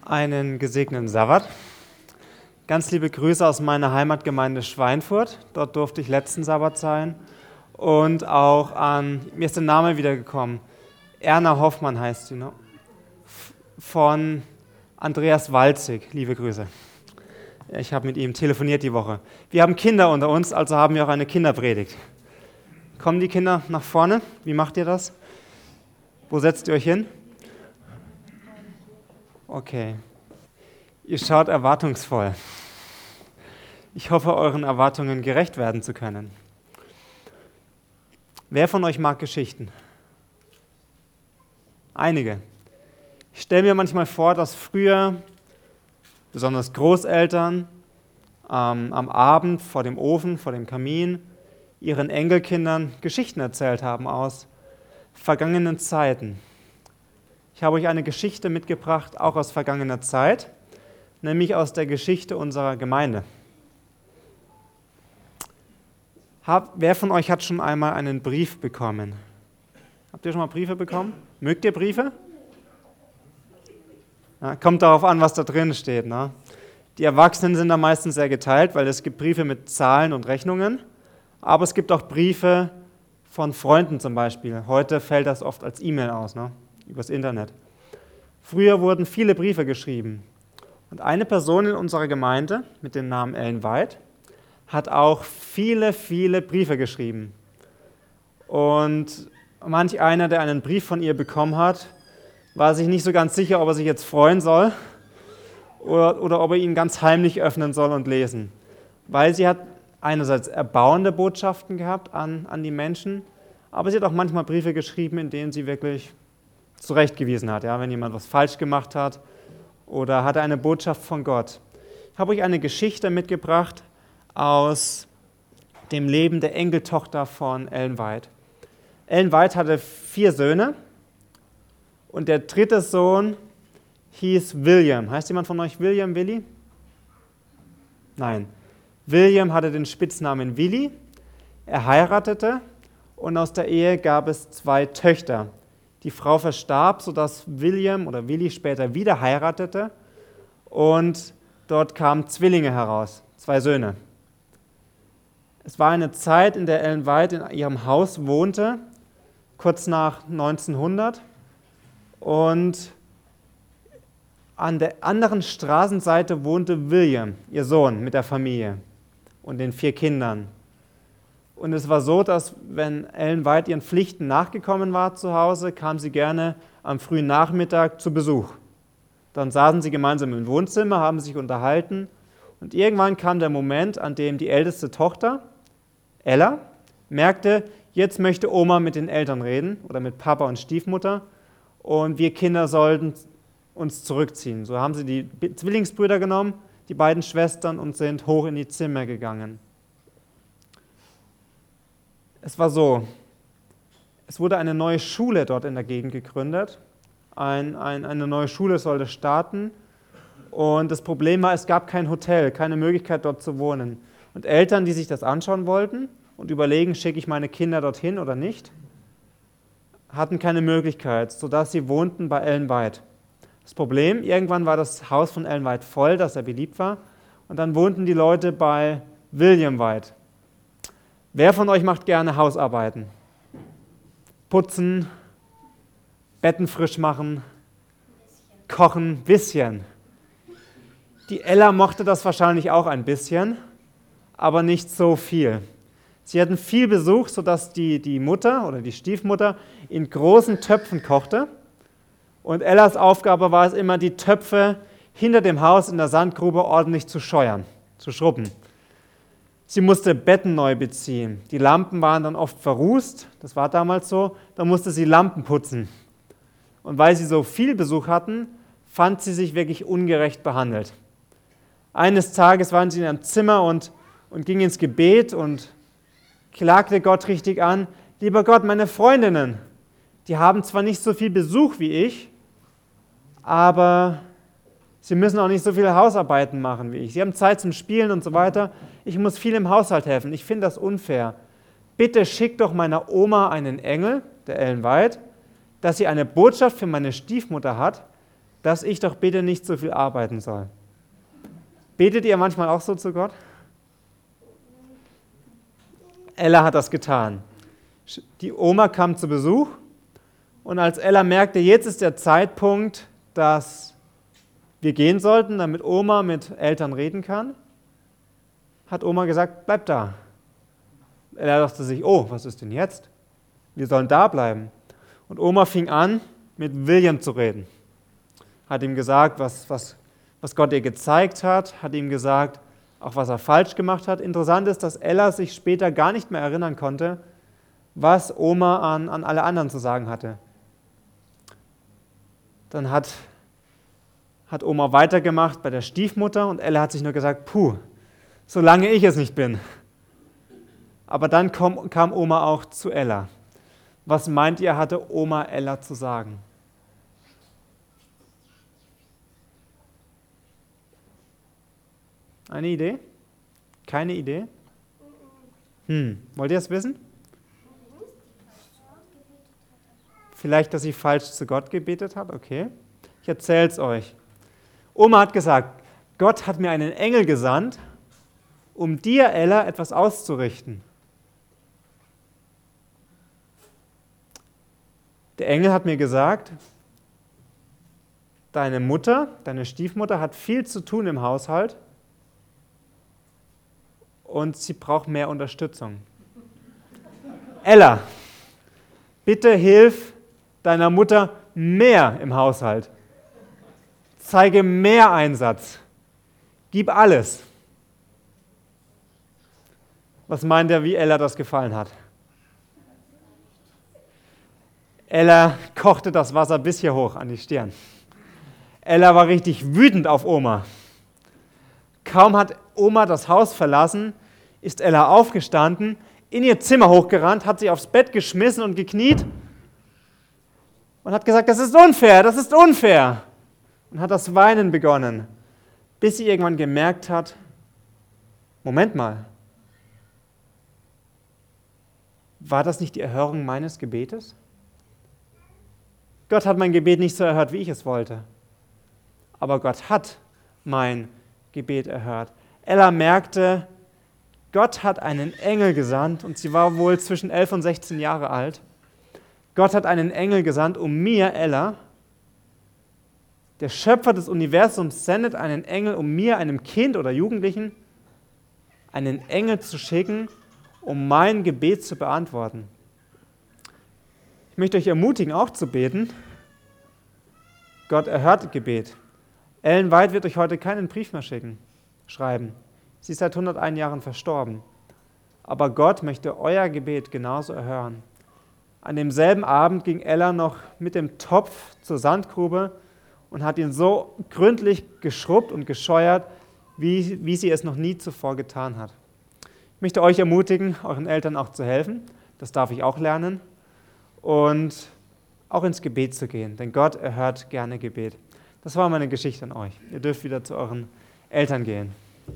Einen gesegneten Sabbat. Ganz liebe Grüße aus meiner Heimatgemeinde Schweinfurt. Dort durfte ich letzten Sabbat sein. Und auch mir ist der Name wiedergekommen. Erna Hoffmann heißt sie, ne? Von Andreas Walzig. Liebe Grüße. Ich habe mit ihm telefoniert die Woche. Wir haben Kinder unter uns, also haben wir auch eine Kinderpredigt. Kommen die Kinder nach vorne? Wie macht ihr das? Wo setzt ihr euch hin? Okay. Ihr schaut erwartungsvoll. Ich hoffe, euren Erwartungen gerecht werden zu können. Wer von euch mag Geschichten? Einige. Ich stelle mir manchmal vor, dass früher, besonders Großeltern, am Abend vor dem Ofen, vor dem Kamin, ihren Enkelkindern Geschichten erzählt haben aus vergangenen Zeiten. Ich habe euch eine Geschichte mitgebracht, auch aus vergangener Zeit, nämlich aus der Geschichte unserer Gemeinde. Wer von euch hat schon einmal einen Brief bekommen? Habt ihr schon mal Briefe bekommen? Mögt ihr Briefe? Ja, kommt darauf an, was da drin steht. Ne? Die Erwachsenen sind da meistens sehr geteilt, weil es gibt Briefe mit Zahlen und Rechnungen, aber es gibt auch Briefe von Freunden zum Beispiel. Heute fällt das oft als E-Mail aus, ne? Übers Internet. Früher wurden viele Briefe geschrieben. Und eine Person in unserer Gemeinde mit dem Namen Ellen White hat auch viele, viele Briefe geschrieben. Und manch einer, der einen Brief von ihr bekommen hat, war sich nicht so ganz sicher, ob er sich jetzt freuen soll oder ob er ihn ganz heimlich öffnen soll und lesen. Weil sie hat einerseits erbauende Botschaften gehabt an die Menschen, aber sie hat auch manchmal Briefe geschrieben, in denen sie wirklich zurechtgewiesen hat, ja, wenn jemand was falsch gemacht hat oder hatte eine Botschaft von Gott. Ich habe euch eine Geschichte mitgebracht aus dem Leben der Enkeltochter von Ellen White. Ellen White hatte 4 Söhne und der 3. Sohn hieß William. Heißt jemand von euch William, Willi? Nein. William hatte den Spitznamen Willi. Er heiratete und aus der Ehe gab es 2 Töchter. Die Frau verstarb, sodass William oder Willi später wieder heiratete und dort kamen Zwillinge heraus, 2 Söhne. Es war eine Zeit, in der Ellen White in ihrem Haus wohnte, kurz nach 1900, und an der anderen Straßenseite wohnte William, ihr Sohn, mit der Familie und den 4 Kindern. Und es war so, dass wenn Ellen White ihren Pflichten nachgekommen war zu Hause, kam sie gerne am frühen Nachmittag zu Besuch. Dann saßen sie gemeinsam im Wohnzimmer, haben sich unterhalten und irgendwann kam der Moment, an dem die älteste Tochter, Ella, merkte, jetzt möchte Oma mit den Eltern reden oder mit Papa und Stiefmutter und wir Kinder sollten uns zurückziehen. So haben sie die Zwillingsbrüder genommen, die beiden Schwestern, und sind hoch in die Zimmer gegangen. Es war so, es wurde eine neue Schule dort in der Gegend gegründet. Eine neue Schule sollte starten und das Problem war, es gab kein Hotel, keine Möglichkeit dort zu wohnen. Und Eltern, die sich das anschauen wollten und überlegen, schicke ich meine Kinder dorthin oder nicht, hatten keine Möglichkeit, sodass sie wohnten bei Ellen White. Das Problem, irgendwann war das Haus von Ellen White voll, dass er beliebt war, und dann wohnten die Leute bei William White. Wer von euch macht gerne Hausarbeiten? Putzen, Betten frisch machen, kochen, bisschen. Die Ella mochte das wahrscheinlich auch ein bisschen, aber nicht so viel. Sie hatten viel Besuch, sodass die Mutter oder die Stiefmutter in großen Töpfen kochte. Und Ellas Aufgabe war es immer, die Töpfe hinter dem Haus in der Sandgrube ordentlich zu scheuern, zu schrubben. Sie musste Betten neu beziehen. Die Lampen waren dann oft verrußt, das war damals so, da musste sie Lampen putzen. Und weil sie so viel Besuch hatten, fand sie sich wirklich ungerecht behandelt. Eines Tages waren sie in ihrem Zimmer und ging ins Gebet und klagte Gott richtig an: Lieber Gott, meine Freundinnen, die haben zwar nicht so viel Besuch wie ich, aber sie müssen auch nicht so viele Hausarbeiten machen wie ich. Sie haben Zeit zum Spielen und so weiter. Ich muss viel im Haushalt helfen. Ich finde das unfair. Bitte schick doch meiner Oma einen Engel, der Ellen White, dass sie eine Botschaft für meine Stiefmutter hat, dass ich doch bitte nicht so viel arbeiten soll. Betet ihr manchmal auch so zu Gott? Ella hat das getan. Die Oma kam zu Besuch und als Ella merkte, jetzt ist der Zeitpunkt, dass wir gehen sollten, damit Oma mit Eltern reden kann, hat Oma gesagt, bleib da. Ella dachte sich, oh, was ist denn jetzt? Wir sollen da bleiben. Und Oma fing an, mit William zu reden. Hat ihm gesagt, was Gott ihr gezeigt hat ihm gesagt, auch was er falsch gemacht hat. Interessant ist, dass Ella sich später gar nicht mehr erinnern konnte, was Oma an alle anderen zu sagen hatte. Dann hat Oma weitergemacht bei der Stiefmutter und Ella hat sich nur gesagt, puh, solange ich es nicht bin. Aber dann kam Oma auch zu Ella. Was meint ihr, hatte Oma Ella zu sagen? Eine Idee? Keine Idee? Wollt ihr es wissen? Vielleicht, dass sie falsch zu Gott gebetet hat? Okay. Ich erzähle es euch. Oma hat gesagt, Gott hat mir einen Engel gesandt, um dir, Ella, etwas auszurichten. Der Engel hat mir gesagt, deine Mutter, deine Stiefmutter hat viel zu tun im Haushalt und sie braucht mehr Unterstützung. Ella, bitte hilf deiner Mutter mehr im Haushalt. Zeige mehr Einsatz. Gib alles. Was meint ihr, wie Ella das gefallen hat? Ella kochte das Wasser bis hier hoch an die Stirn. Ella war richtig wütend auf Oma. Kaum hat Oma das Haus verlassen, ist Ella aufgestanden, in ihr Zimmer hochgerannt, hat sich aufs Bett geschmissen und gekniet und hat gesagt, das ist unfair, das ist unfair. Und hat das Weinen begonnen, bis sie irgendwann gemerkt hat, Moment mal, war das nicht die Erhörung meines Gebetes? Gott hat mein Gebet nicht so erhört, wie ich es wollte. Aber Gott hat mein Gebet erhört. Ella merkte, Gott hat einen Engel gesandt und sie war wohl zwischen 11 und 16 Jahre alt. Gott hat einen Engel gesandt, um mir, Ella, der Schöpfer des Universums sendet einen Engel, um mir, einem Kind oder Jugendlichen, einen Engel zu schicken, um mein Gebet zu beantworten. Ich möchte euch ermutigen, auch zu beten. Gott erhört Gebet. Ellen White wird euch heute keinen Brief mehr schreiben. Sie ist seit 101 Jahren verstorben. Aber Gott möchte euer Gebet genauso erhören. An demselben Abend ging Ella noch mit dem Topf zur Sandgrube und hat ihn so gründlich geschrubbt und gescheuert, wie sie es noch nie zuvor getan hat. Ich möchte euch ermutigen, euren Eltern auch zu helfen. Das darf ich auch lernen. Und auch ins Gebet zu gehen, denn Gott erhört gerne Gebet. Das war meine Geschichte an euch. Ihr dürft wieder zu euren Eltern gehen.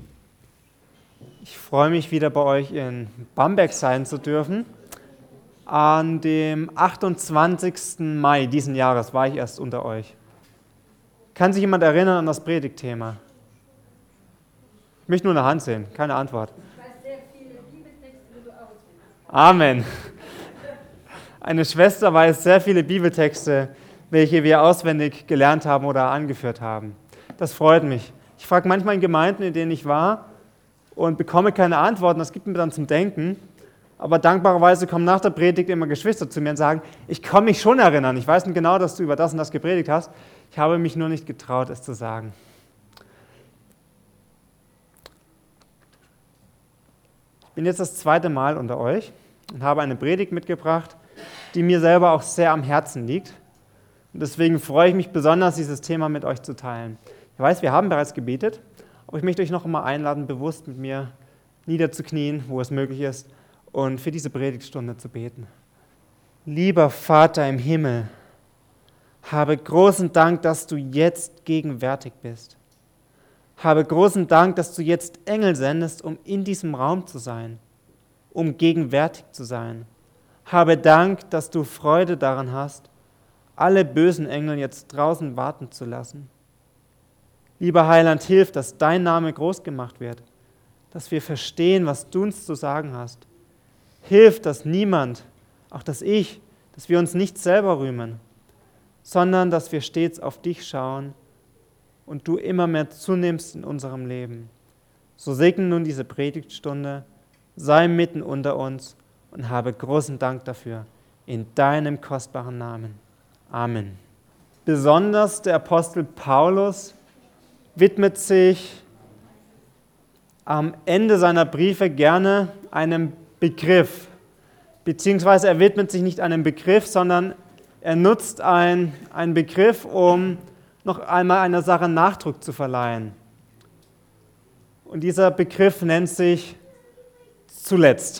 Ich freue mich, wieder bei euch in Bamberg sein zu dürfen. An dem 28. Mai diesen Jahres war ich erst unter euch. Kann sich jemand erinnern an das Predigtthema? Ich möchte nur eine Hand sehen, keine Antwort. Ich weiß sehr viele Bibeltexte, die du auswählst. Amen. Eine Schwester weiß sehr viele Bibeltexte, welche wir auswendig gelernt haben oder angeführt haben. Das freut mich. Ich frage manchmal in Gemeinden, in denen ich war, und bekomme keine Antworten. Das gibt mir dann zum Denken. Aber dankbarerweise kommen nach der Predigt immer Geschwister zu mir und sagen, ich kann mich schon erinnern. Ich weiß nicht genau, dass du über das und das gepredigt hast. Ich habe mich nur nicht getraut, es zu sagen. Ich bin jetzt das zweite Mal unter euch und habe eine Predigt mitgebracht, die mir selber auch sehr am Herzen liegt. Und deswegen freue ich mich besonders, dieses Thema mit euch zu teilen. Ich weiß, wir haben bereits gebetet, aber ich möchte euch noch einmal einladen, bewusst mit mir niederzuknien, wo es möglich ist, und für diese Predigtstunde zu beten. Lieber Vater im Himmel, habe großen Dank, dass du jetzt gegenwärtig bist. Habe großen Dank, dass du jetzt Engel sendest, um in diesem Raum zu sein, um gegenwärtig zu sein. Habe Dank, dass du Freude daran hast, alle bösen Engel jetzt draußen warten zu lassen. Lieber Heiland, hilf, dass dein Name groß gemacht wird, dass wir verstehen, was du uns zu sagen hast. Hilf, dass niemand, auch dass wir uns nicht selber rühmen, sondern dass wir stets auf dich schauen und du immer mehr zunimmst in unserem Leben. So segne nun diese Predigtstunde, sei mitten unter uns und habe großen Dank dafür. In deinem kostbaren Namen. Amen. Besonders der Apostel Paulus widmet sich am Ende seiner Briefe gerne einem Begriff, beziehungsweise er widmet sich nicht einem Begriff, sondern er nutzt einen Begriff, um noch einmal einer Sache Nachdruck zu verleihen. Und dieser Begriff nennt sich zuletzt.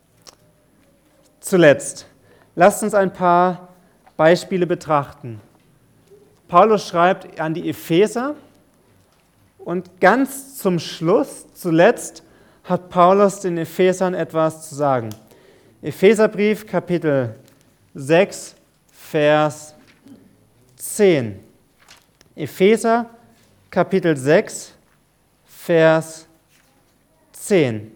Zuletzt. Lasst uns ein paar Beispiele betrachten. Paulus schreibt an die Epheser und ganz zum Schluss, zuletzt, hat Paulus den Ephesern etwas zu sagen. Epheserbrief, Kapitel 6, Vers 10. Epheser, Kapitel 6, Vers 10.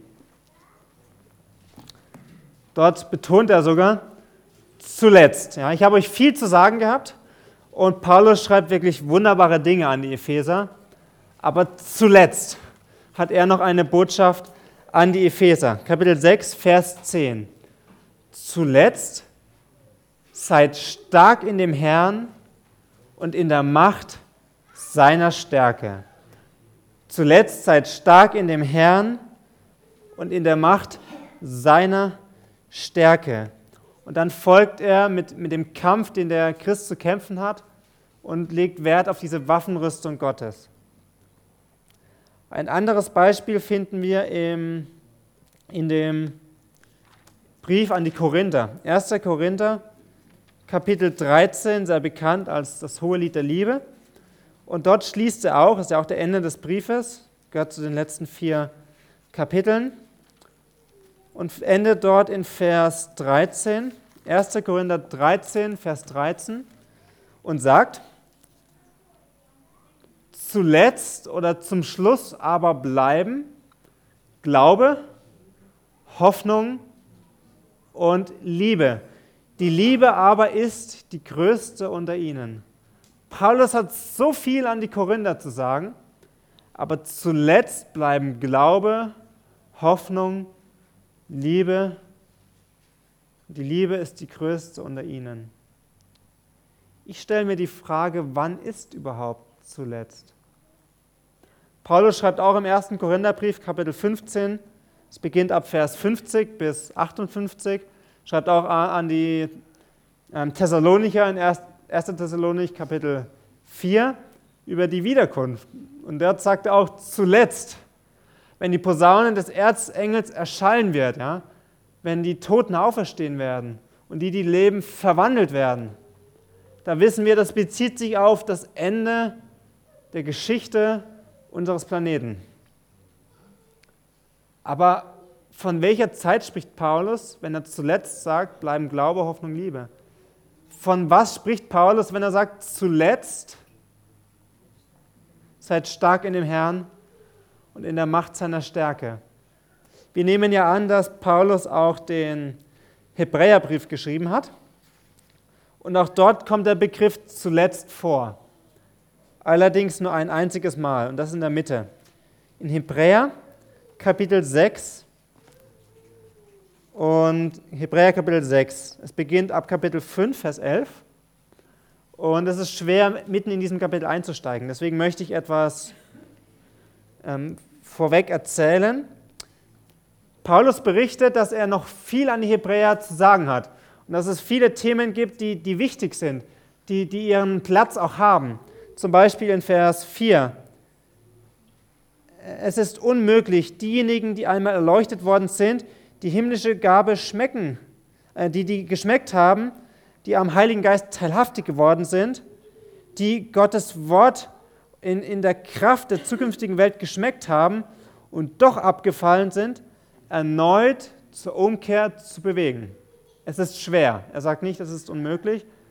Dort betont er sogar, zuletzt. Ja, ich habe euch viel zu sagen gehabt und Paulus schreibt wirklich wunderbare Dinge an die Epheser, aber zuletzt hat er noch eine Botschaft an die Epheser. Kapitel 6, Vers 10. Zuletzt seid stark in dem Herrn und in der Macht seiner Stärke. Zuletzt seid stark in dem Herrn und in der Macht seiner Stärke. Und dann folgt er mit dem Kampf, den der Christ zu kämpfen hat und legt Wert auf diese Waffenrüstung Gottes. Ein anderes Beispiel finden wir in dem Brief an die Korinther. 1. Korinther, Kapitel 13, sehr bekannt als das Hohelied der Liebe. Und dort schließt er auch, ist ja auch der Ende des Briefes, gehört zu den letzten 4 Kapiteln und endet dort in Vers 13, 1. Korinther 13, Vers 13 und sagt, zuletzt oder zum Schluss aber bleiben Glaube, Hoffnung und Liebe. Die Liebe aber ist die größte unter ihnen. Paulus hat so viel an die Korinther zu sagen, aber zuletzt bleiben Glaube, Hoffnung, Liebe. Die Liebe ist die größte unter ihnen. Ich stelle mir die Frage, wann ist überhaupt zuletzt? Paulus schreibt auch im 1. Korintherbrief, Kapitel 15, es beginnt ab Vers 50 bis 58, schreibt auch an die Thessalonicher in 1. Thessalonik, Kapitel 4, über die Wiederkunft. Und dort sagt er auch zuletzt, wenn die Posaune des Erzengels erschallen wird, ja, wenn die Toten auferstehen werden und die leben, verwandelt werden, da wissen wir, das bezieht sich auf das Ende der Geschichte unseres Planeten. Aber von welcher Zeit spricht Paulus, wenn er zuletzt sagt, bleiben Glaube, Hoffnung, Liebe? Von was spricht Paulus, wenn er sagt, zuletzt seid stark in dem Herrn und in der Macht seiner Stärke? Wir nehmen ja an, dass Paulus auch den Hebräerbrief geschrieben hat. Und auch dort kommt der Begriff zuletzt vor. Allerdings nur ein einziges Mal, und das in der Mitte. In Hebräer Kapitel 6 und Hebräer Kapitel 6. Es beginnt ab Kapitel 5, Vers 11. Und es ist schwer, mitten in diesem Kapitel einzusteigen. Deswegen möchte ich etwas vorweg erzählen. Paulus berichtet, dass er noch viel an die Hebräer zu sagen hat. Und dass es viele Themen gibt, die wichtig sind, die ihren Platz auch haben. Zum Beispiel in Vers 4. Es ist unmöglich, diejenigen, die einmal erleuchtet worden sind, die himmlische Gabe schmecken, die geschmeckt haben, die am Heiligen Geist teilhaftig geworden sind, die Gottes Wort in der Kraft der zukünftigen Welt geschmeckt haben und doch abgefallen sind, erneut zur Umkehr zu bewegen. Es ist schwer. Er sagt nicht, es ist unmöglich,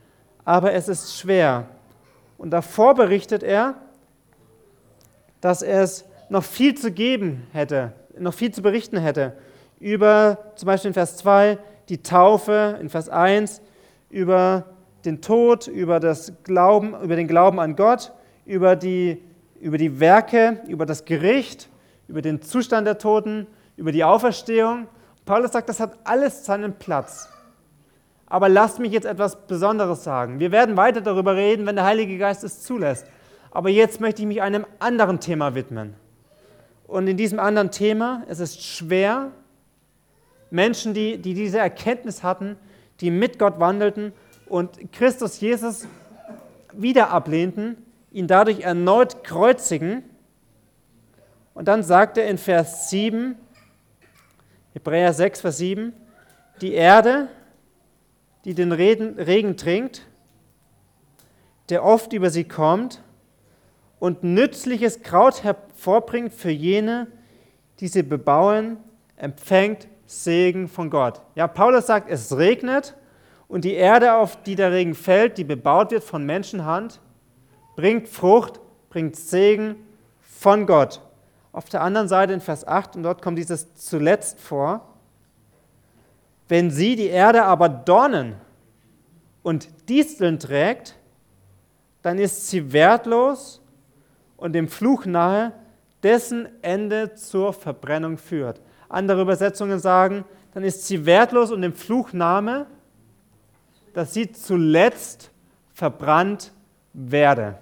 aber es ist schwer. Und davor berichtet er, dass es noch viel zu geben hätte, noch viel zu berichten hätte über, zum Beispiel in Vers 2, die Taufe, in Vers 1, über den Tod, über den Glauben an Gott, über die Werke, über das Gericht, über den Zustand der Toten, über die Auferstehung. Paulus sagt, das hat alles seinen Platz. Aber lasst mich jetzt etwas Besonderes sagen. Wir werden weiter darüber reden, wenn der Heilige Geist es zulässt. Aber jetzt möchte ich mich einem anderen Thema widmen. Und in diesem anderen Thema, es ist schwer, Menschen, die diese Erkenntnis hatten, die mit Gott wandelten und Christus Jesus wieder ablehnten, ihn dadurch erneut kreuzigen. Und dann sagt er in Vers 7, Hebräer 6, Vers 7, die Erde, die den Regen trinkt, der oft über sie kommt und nützliches Kraut hervorbringt für jene, die sie bebauen, empfängt Segen von Gott. Ja, Paulus sagt, es regnet und die Erde, auf die der Regen fällt, die bebaut wird von Menschenhand, bringt Frucht, bringt Segen von Gott. Auf der anderen Seite in Vers 8, und dort kommt dieses zuletzt vor, wenn sie, die Erde, aber Dornen und Disteln trägt, dann ist sie wertlos und dem Fluch nahe, dessen Ende zur Verbrennung führt. Andere Übersetzungen sagen, dann ist sie wertlos und dem Fluch nahe, dass sie zuletzt verbrannt werde.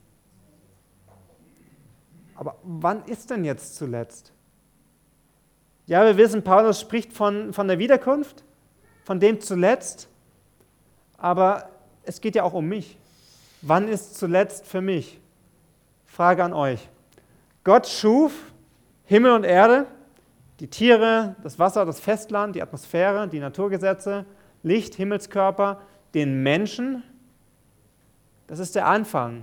Aber wann ist denn jetzt zuletzt? Ja, wir wissen, Paulus spricht von der Wiederkunft, von dem zuletzt, aber es geht ja auch um mich. Wann ist zuletzt für mich? Frage an euch. Gott schuf Himmel und Erde, die Tiere, das Wasser, das Festland, die Atmosphäre, die Naturgesetze, Licht, Himmelskörper, den Menschen. Das ist der Anfang.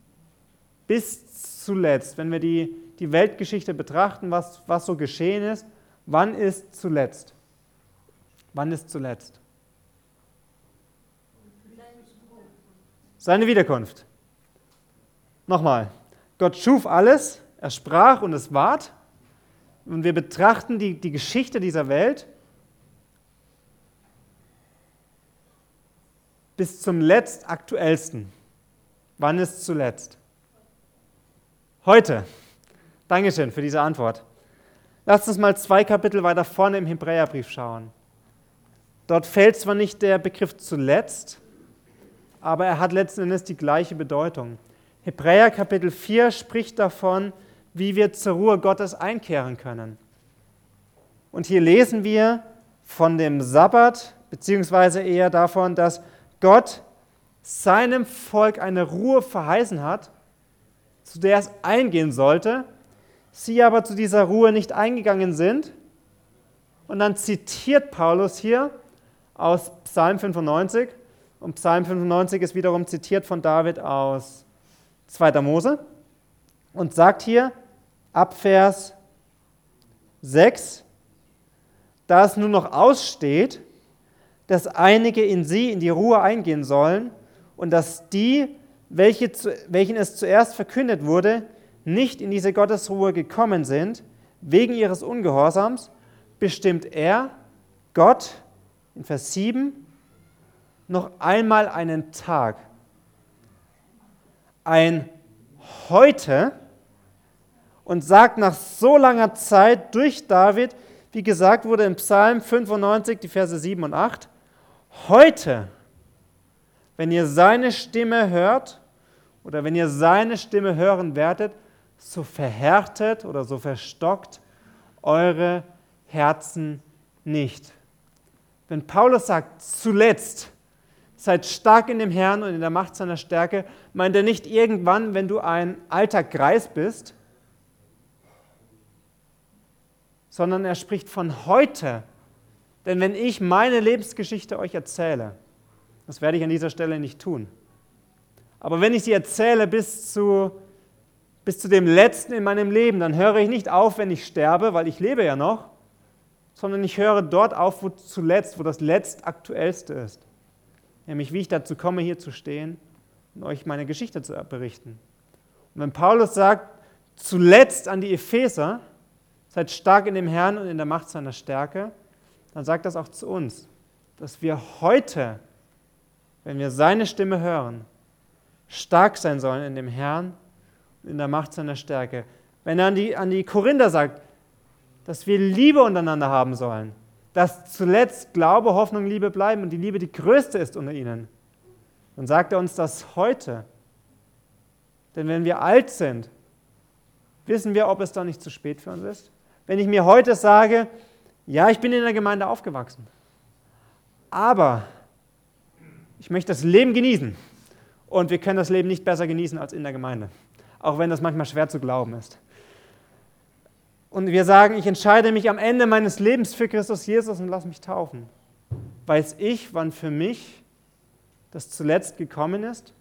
Bis zuletzt, wenn wir die Weltgeschichte betrachten, was so geschehen ist, wann ist zuletzt? Wann ist zuletzt? Seine Wiederkunft. Nochmal. Gott schuf alles, er sprach und es ward. Und wir betrachten die Geschichte dieser Welt bis zum letztaktuellsten. Wann ist zuletzt? Heute. Dankeschön für diese Antwort. Lasst uns mal 2 Kapitel weiter vorne im Hebräerbrief schauen. Dort fällt zwar nicht der Begriff zuletzt, aber er hat letzten Endes die gleiche Bedeutung. Hebräer Kapitel 4 spricht davon, wie wir zur Ruhe Gottes einkehren können. Und hier lesen wir von dem Sabbat, beziehungsweise eher davon, dass Gott seinem Volk eine Ruhe verheißen hat, zu der es eingehen sollte, sie aber zu dieser Ruhe nicht eingegangen sind. Und dann zitiert Paulus hier aus Psalm 95, und Psalm 95 ist wiederum zitiert von David aus 2. Mose und sagt hier ab Vers 6, da es nur noch aussteht, dass einige in sie in die Ruhe eingehen sollen und dass die, welchen es zuerst verkündet wurde, nicht in diese Gottesruhe gekommen sind, wegen ihres Ungehorsams, bestimmt er, Gott, in Vers 7, noch einmal einen Tag, ein Heute, und sagt nach so langer Zeit durch David, wie gesagt wurde im Psalm 95, die Verse 7 und 8, heute, wenn ihr seine Stimme hört oder wenn ihr seine Stimme hören werdet, so verhärtet oder so verstockt eure Herzen nicht. Wenn Paulus sagt, zuletzt, seid stark in dem Herrn und in der Macht seiner Stärke, meint er nicht irgendwann, wenn du ein alter Greis bist, sondern er spricht von heute. Denn wenn ich meine Lebensgeschichte euch erzähle, das werde ich an dieser Stelle nicht tun, aber wenn ich sie erzähle bis zu dem Letzten in meinem Leben, dann höre ich nicht auf, wenn ich sterbe, weil ich lebe ja noch, sondern ich höre dort auf, wo das Letztaktuellste ist. nämlich wie ich dazu komme, hier zu stehen und euch meine Geschichte zu berichten. Und wenn Paulus sagt, zuletzt an die Epheser, seid stark in dem Herrn und in der Macht seiner Stärke, dann sagt das auch zu uns, dass wir heute, wenn wir seine Stimme hören, stark sein sollen in dem Herrn und in der Macht seiner Stärke. Wenn er an die Korinther sagt, dass wir Liebe untereinander haben sollen, dass zuletzt Glaube, Hoffnung, Liebe bleiben und die Liebe die größte ist unter ihnen, dann sagt er uns das heute. Denn wenn wir alt sind, wissen wir, ob es dann nicht zu spät für uns ist. Wenn ich mir heute sage, ja, ich bin in der Gemeinde aufgewachsen, aber ich möchte das Leben genießen und wir können das Leben nicht besser genießen als in der Gemeinde, auch wenn das manchmal schwer zu glauben ist. Und wir sagen, ich entscheide mich am Ende meines Lebens für Christus Jesus und lasse mich taufen. Weiß ich, wann für mich das zuletzt gekommen ist?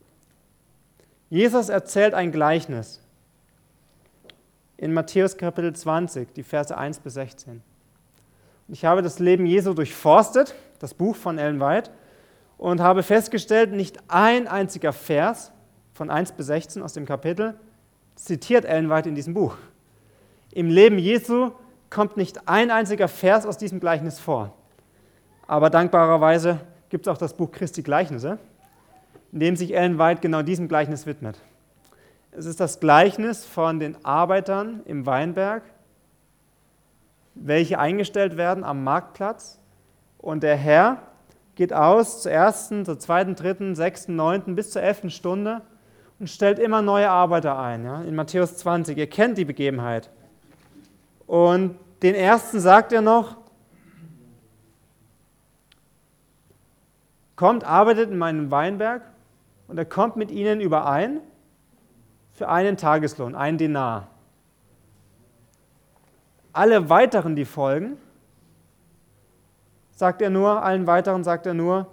Jesus erzählt ein Gleichnis in Matthäus Kapitel 20, die Verse 1 bis 16. Ich habe das Leben Jesu durchforstet, das Buch von Ellen White, und habe festgestellt, nicht ein einziger Vers von 1 bis 16 aus dem Kapitel zitiert Ellen White in diesem Buch. Im Leben Jesu kommt nicht ein einziger Vers aus diesem Gleichnis vor. Aber dankbarerweise gibt es auch das Buch Christi Gleichnisse, in dem sich Ellen White genau diesem Gleichnis widmet. Es ist das Gleichnis von den Arbeitern im Weinberg, welche eingestellt werden am Marktplatz. Und der Herr geht aus zur ersten, zur zweiten, dritten, sechsten, neunten bis zur 11. Stunde und stellt immer neue Arbeiter ein. Ja? In Matthäus 20, ihr kennt die Begebenheit. Und den ersten sagt er noch, kommt, arbeitet in meinem Weinberg, und er kommt mit ihnen überein für einen Tageslohn, einen Denar. Alle weiteren, die folgen, allen weiteren sagt er nur,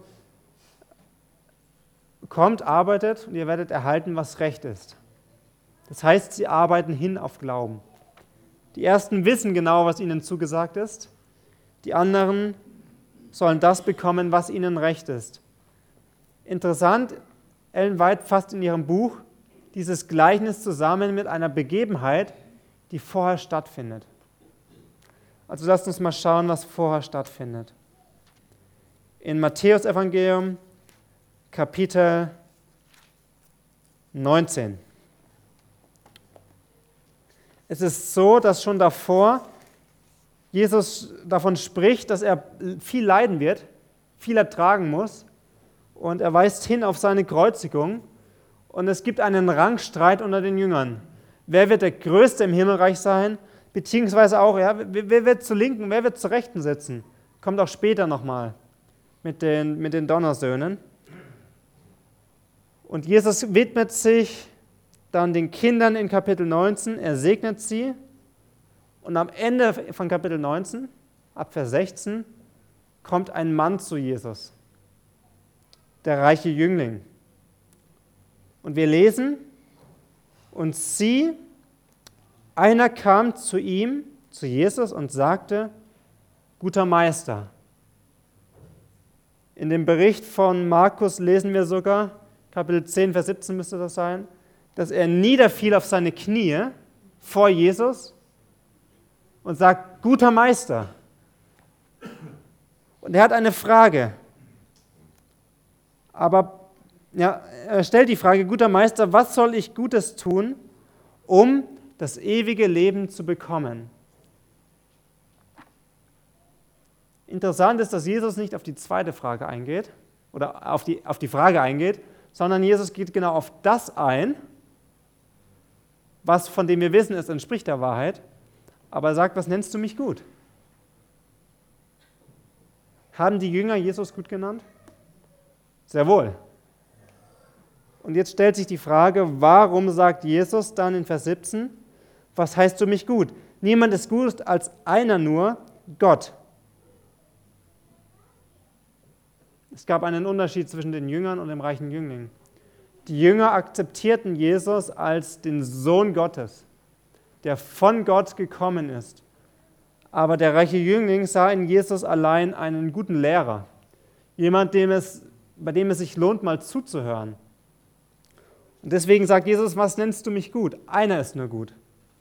kommt, arbeitet und ihr werdet erhalten, was recht ist. Das heißt, sie arbeiten hin auf Glauben. Die ersten wissen genau, was ihnen zugesagt ist. Die anderen sollen das bekommen, was ihnen recht ist. Interessant, Ellen White fasst in ihrem Buch dieses Gleichnis zusammen mit einer Begebenheit, die vorher stattfindet. Also lasst uns mal schauen, was vorher stattfindet. In Matthäus Evangelium, Kapitel 19. Es ist so, dass schon davor Jesus davon spricht, dass er viel leiden wird, viel ertragen muss, und er weist hin auf seine Kreuzigung, und es gibt einen Rangstreit unter den Jüngern. Wer wird der Größte im Himmelreich sein? Beziehungsweise auch, ja, wer wird zur Linken, wer wird zur Rechten sitzen? Kommt auch später nochmal mit den Donnersöhnen. Und Jesus widmet sich dann den Kindern in Kapitel 19, er segnet sie, und am Ende von Kapitel 19, ab Vers 16, kommt ein Mann zu Jesus, der reiche Jüngling. Und wir lesen, und sie, einer kam zu ihm, zu Jesus, und sagte, guter Meister. In dem Bericht von Markus lesen wir sogar, Kapitel 10, Vers 17 müsste das sein, dass er niederfiel auf seine Knie vor Jesus und sagt, guter Meister. Und er hat eine Frage. Aber ja, er stellt die Frage, guter Meister, was soll ich Gutes tun, um das ewige Leben zu bekommen? Interessant ist, dass Jesus nicht auf die zweite Frage eingeht, oder auf die Frage eingeht, sondern Jesus geht genau auf das ein, was von dem wir wissen, es entspricht der Wahrheit, aber er sagt, was nennst du mich gut? Haben die Jünger Jesus gut genannt? Sehr wohl. Und jetzt stellt sich die Frage, warum sagt Jesus dann in Vers 17, was heißt du mich gut? Niemand ist gut als einer nur, Gott. Es gab einen Unterschied zwischen den Jüngern und dem reichen Jüngling. Die Jünger akzeptierten Jesus als den Sohn Gottes, der von Gott gekommen ist. Aber der reiche Jüngling sah in Jesus allein einen guten Lehrer, jemand, dem es bei dem es sich lohnt, mal zuzuhören. Und deswegen sagt Jesus, was nennst du mich gut? Einer ist nur gut.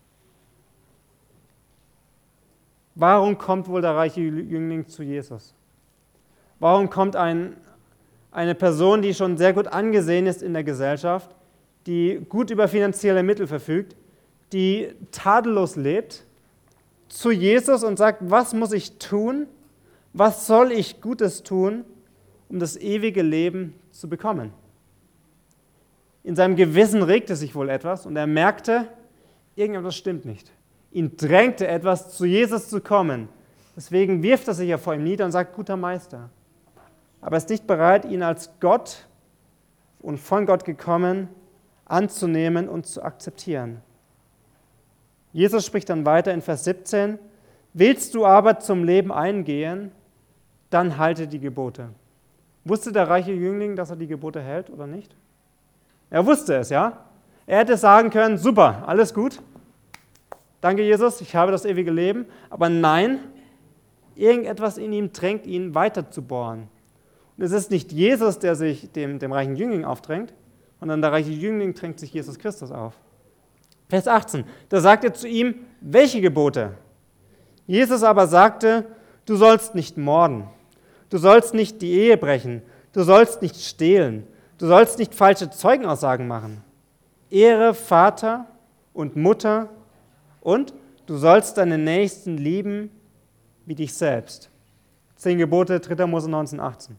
Warum kommt wohl der reiche Jüngling zu Jesus? Warum kommt eine Person, die schon sehr gut angesehen ist in der Gesellschaft, die gut über finanzielle Mittel verfügt, die tadellos lebt, zu Jesus und sagt, was muss ich tun? Was soll ich Gutes tun, um das ewige Leben zu bekommen? In seinem Gewissen regte sich wohl etwas und er merkte, irgendetwas stimmt nicht. Ihn drängte etwas, zu Jesus zu kommen. Deswegen wirft er sich ja vor ihm nieder und sagt, guter Meister. Aber er ist nicht bereit, ihn als Gott und von Gott gekommen anzunehmen und zu akzeptieren. Jesus spricht dann weiter in Vers 17, willst du aber zum Leben eingehen, dann halte die Gebote. Wusste der reiche Jüngling, dass er die Gebote hält oder nicht? Er wusste es, ja. Er hätte sagen können, super, alles gut. Danke, Jesus, ich habe das ewige Leben. Aber nein, irgendetwas in ihm drängt ihn weiter zu bohren. Und es ist nicht Jesus, der sich dem reichen Jüngling aufdrängt, sondern der reiche Jüngling drängt sich Jesus Christus auf. Vers 18, da sagt er zu ihm, welche Gebote? Jesus aber sagte, du sollst nicht morden, du sollst nicht die Ehe brechen, du sollst nicht stehlen, du sollst nicht falsche Zeugenaussagen machen. Ehre Vater und Mutter und du sollst deinen Nächsten lieben wie dich selbst. 10 Gebote, 3. Mose 19,18.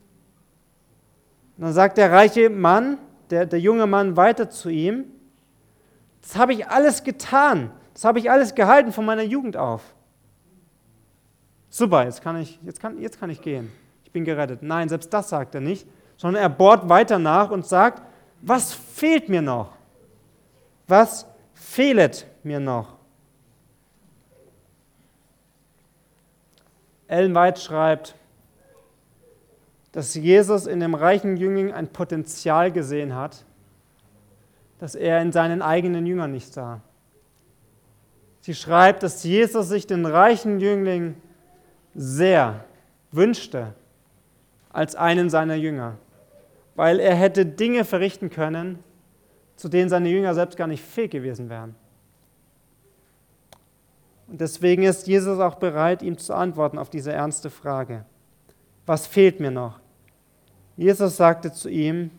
Und dann sagt der reiche Mann, der junge Mann weiter zu ihm, das habe ich alles getan, das habe ich alles gehalten von meiner Jugend auf. Super, jetzt kann ich gehen, ich bin gerettet. Nein, selbst das sagt er nicht, sondern er bohrt weiter nach und sagt, was fehlt mir noch? Was fehlet mir noch? Ellen White schreibt, dass Jesus in dem reichen Jüngling ein Potenzial gesehen hat, das er in seinen eigenen Jüngern nicht sah. Sie schreibt, dass Jesus sich den reichen Jüngling sehr wünschte als einen seiner Jünger, weil er hätte Dinge verrichten können, zu denen seine Jünger selbst gar nicht fähig gewesen wären. Und deswegen ist Jesus auch bereit, ihm zu antworten auf diese ernste Frage. Was fehlt mir noch? Jesus sagte zu ihm,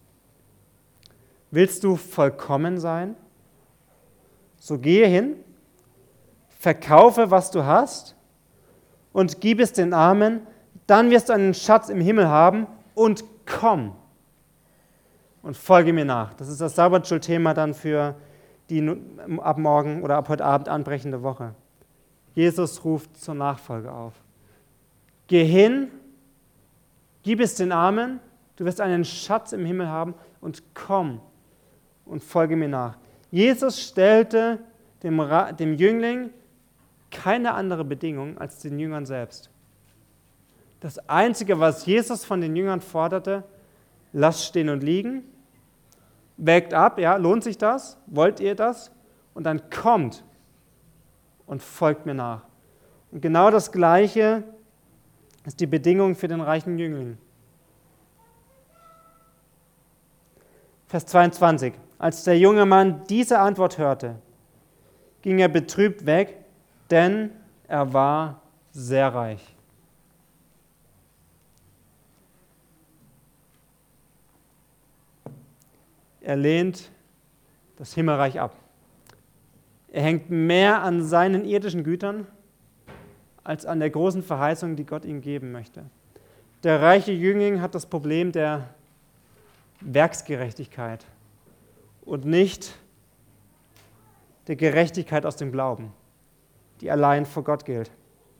willst du vollkommen sein? So gehe hin, verkaufe, was du hast und gib es den Armen, dann wirst du einen Schatz im Himmel haben und komm und folge mir nach. Das ist das Sabbatschulthema dann für die ab morgen oder ab heute Abend anbrechende Woche. Jesus ruft zur Nachfolge auf. Geh hin, gib es den Armen, du wirst einen Schatz im Himmel haben und komm und folge mir nach. Jesus stellte dem Jüngling keine andere Bedingung als den Jüngern selbst. Das Einzige, was Jesus von den Jüngern forderte, lasst stehen und liegen, wägt ab, ja, lohnt sich das? Wollt ihr das? Und dann kommt und folgt mir nach. Und genau das Gleiche ist die Bedingung für den reichen Jüngling. Vers 22. Als der junge Mann diese Antwort hörte, ging er betrübt weg, denn er war sehr reich. Er lehnt das Himmelreich ab. Er hängt mehr an seinen irdischen Gütern als an der großen Verheißung, die Gott ihm geben möchte. Der reiche Jüngling hat das Problem der Werksgerechtigkeit und nicht der Gerechtigkeit aus dem Glauben, die allein vor Gott gilt.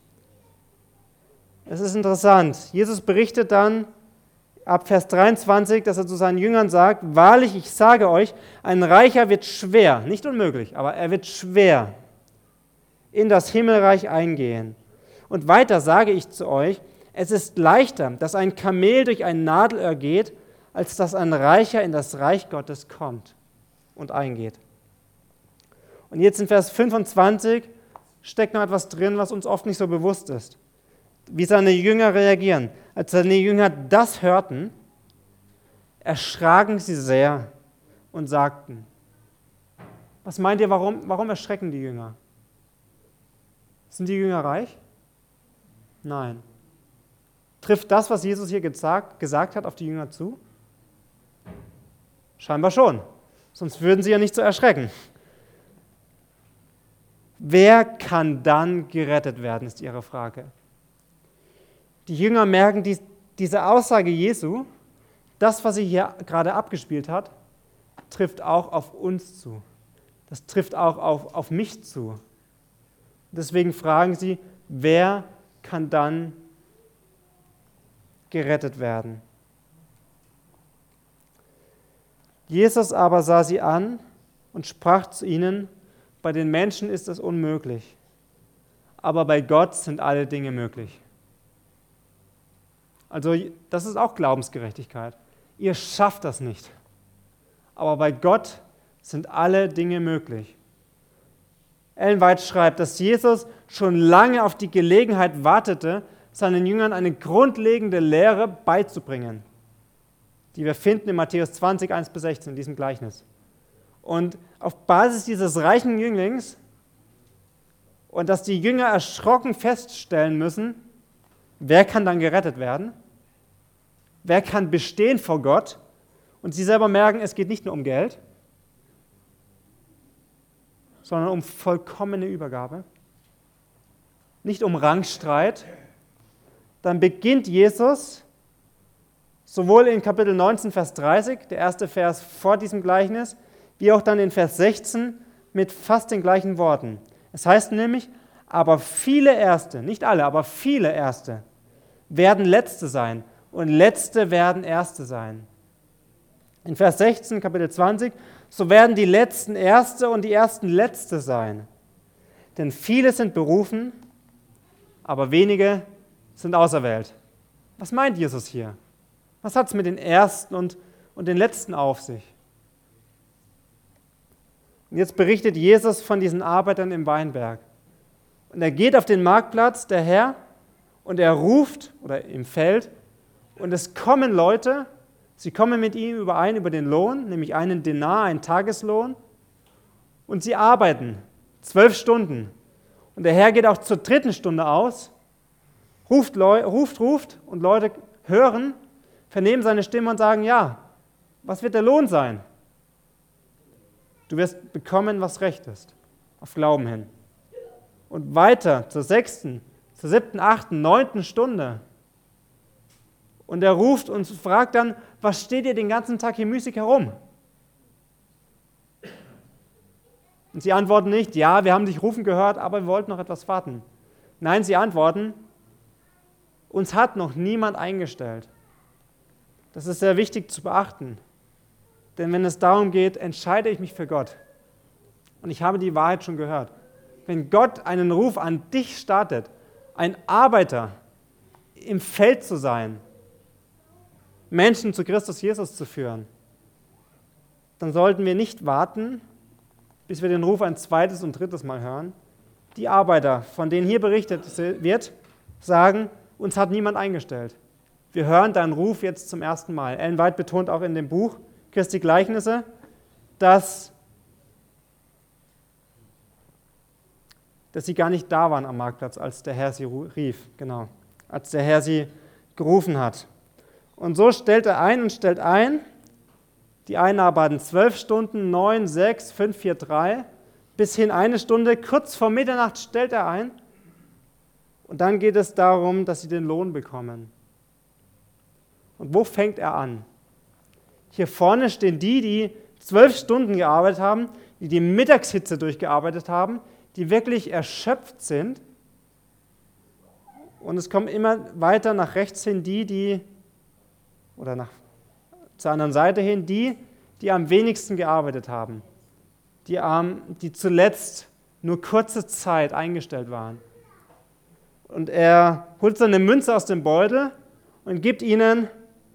Es ist interessant. Jesus berichtet dann ab Vers 23, dass er zu seinen Jüngern sagt, wahrlich, ich sage euch, ein Reicher wird schwer, nicht unmöglich, aber er wird schwer in das Himmelreich eingehen. Und weiter sage ich zu euch, es ist leichter, dass ein Kamel durch ein Nadelöhr geht, als dass ein Reicher in das Reich Gottes kommt und eingeht. Und jetzt in Vers 25 steckt noch etwas drin, was uns oft nicht so bewusst ist. Wie seine Jünger reagieren. Als seine Jünger das hörten, erschraken sie sehr und sagten, was meint ihr, warum erschrecken die Jünger? Sind die Jünger reich? Nein. Trifft das, was Jesus hier gesagt hat, auf die Jünger zu? Scheinbar schon, sonst würden sie ja nicht so erschrecken. Wer kann dann gerettet werden, ist ihre Frage. Die Jünger merken, diese Aussage Jesu, das, was sie hier gerade abgespielt hat, trifft auch auf uns zu. Das trifft auch auf mich zu. Deswegen fragen sie, wer kann dann gerettet werden? Jesus aber sah sie an und sprach zu ihnen, bei den Menschen ist es unmöglich, aber bei Gott sind alle Dinge möglich. Also das ist auch Glaubensgerechtigkeit. Ihr schafft das nicht, aber bei Gott sind alle Dinge möglich. Ellen White schreibt, dass Jesus schon lange auf die Gelegenheit wartete, seinen Jüngern eine grundlegende Lehre beizubringen, die wir finden in Matthäus 20, 1-16, in diesem Gleichnis. Und auf Basis dieses reichen Jünglings und dass die Jünger erschrocken feststellen müssen, wer kann dann gerettet werden? Wer kann bestehen vor Gott? Und sie selber merken, es geht nicht nur um Geld, sondern um vollkommene Übergabe, nicht um Rangstreit. Dann beginnt Jesus sowohl in Kapitel 19, Vers 30, der erste Vers vor diesem Gleichnis, wie auch dann in Vers 16 mit fast den gleichen Worten. Es heißt nämlich, aber viele Erste, nicht alle, aber viele Erste werden Letzte sein und Letzte werden Erste sein. In Vers 16, Kapitel 20, so werden die Letzten Erste und die Ersten Letzte sein. Denn viele sind berufen, aber wenige sind auserwählt. Was meint Jesus hier? Was hat es mit den Ersten und den Letzten auf sich? Und jetzt berichtet Jesus von diesen Arbeitern im Weinberg. Und er geht auf den Marktplatz, der Herr, und er ruft, oder im Feld, und es kommen Leute, sie kommen mit ihm überein über den Lohn, nämlich einen Denar, einen Tageslohn, und sie arbeiten 12 Stunden. Und der Herr geht auch zur 3. Stunde aus, ruft, und Leute hören, vernehmen seine Stimme und sagen, ja, was wird der Lohn sein? Du wirst bekommen, was recht ist, auf Glauben hin. Und weiter zur 6., zur 7., 8., 9. Stunde. Und er ruft und fragt dann, was steht ihr den ganzen Tag hier müßig herum? Und sie antworten nicht, ja, wir haben dich rufen gehört, aber wir wollten noch etwas warten. Nein, sie antworten, uns hat noch niemand eingestellt. Das ist sehr wichtig zu beachten. Denn wenn es darum geht, entscheide ich mich für Gott. Und ich habe die Wahrheit schon gehört. Wenn Gott einen Ruf an dich startet, ein Arbeiter im Feld zu sein, Menschen zu Christus Jesus zu führen, dann sollten wir nicht warten, bis wir den Ruf ein zweites und drittes Mal hören. Die Arbeiter, von denen hier berichtet wird, sagen, uns hat niemand eingestellt. Wir hören deinen Ruf jetzt zum ersten Mal. Ellen White betont auch in dem Buch Christi Gleichnisse, dass sie gar nicht da waren am Marktplatz, als der Herr sie rief, genau, als der Herr sie gerufen hat. Und so stellt er ein und stellt ein, die einen arbeiten 12 Stunden, 9, 6, 5, 4, 3, bis hin 1 Stunde, kurz vor Mitternacht stellt er ein. Und dann geht es darum, dass sie den Lohn bekommen. Und wo fängt er an? Hier vorne stehen die 12 Stunden gearbeitet haben, die Mittagshitze durchgearbeitet haben, die wirklich erschöpft sind. Und es kommen immer weiter nach rechts hin zur anderen Seite hin, die am wenigsten gearbeitet haben, die zuletzt nur kurze Zeit eingestellt waren. Und er holt seine Münze aus dem Beutel und gibt ihnen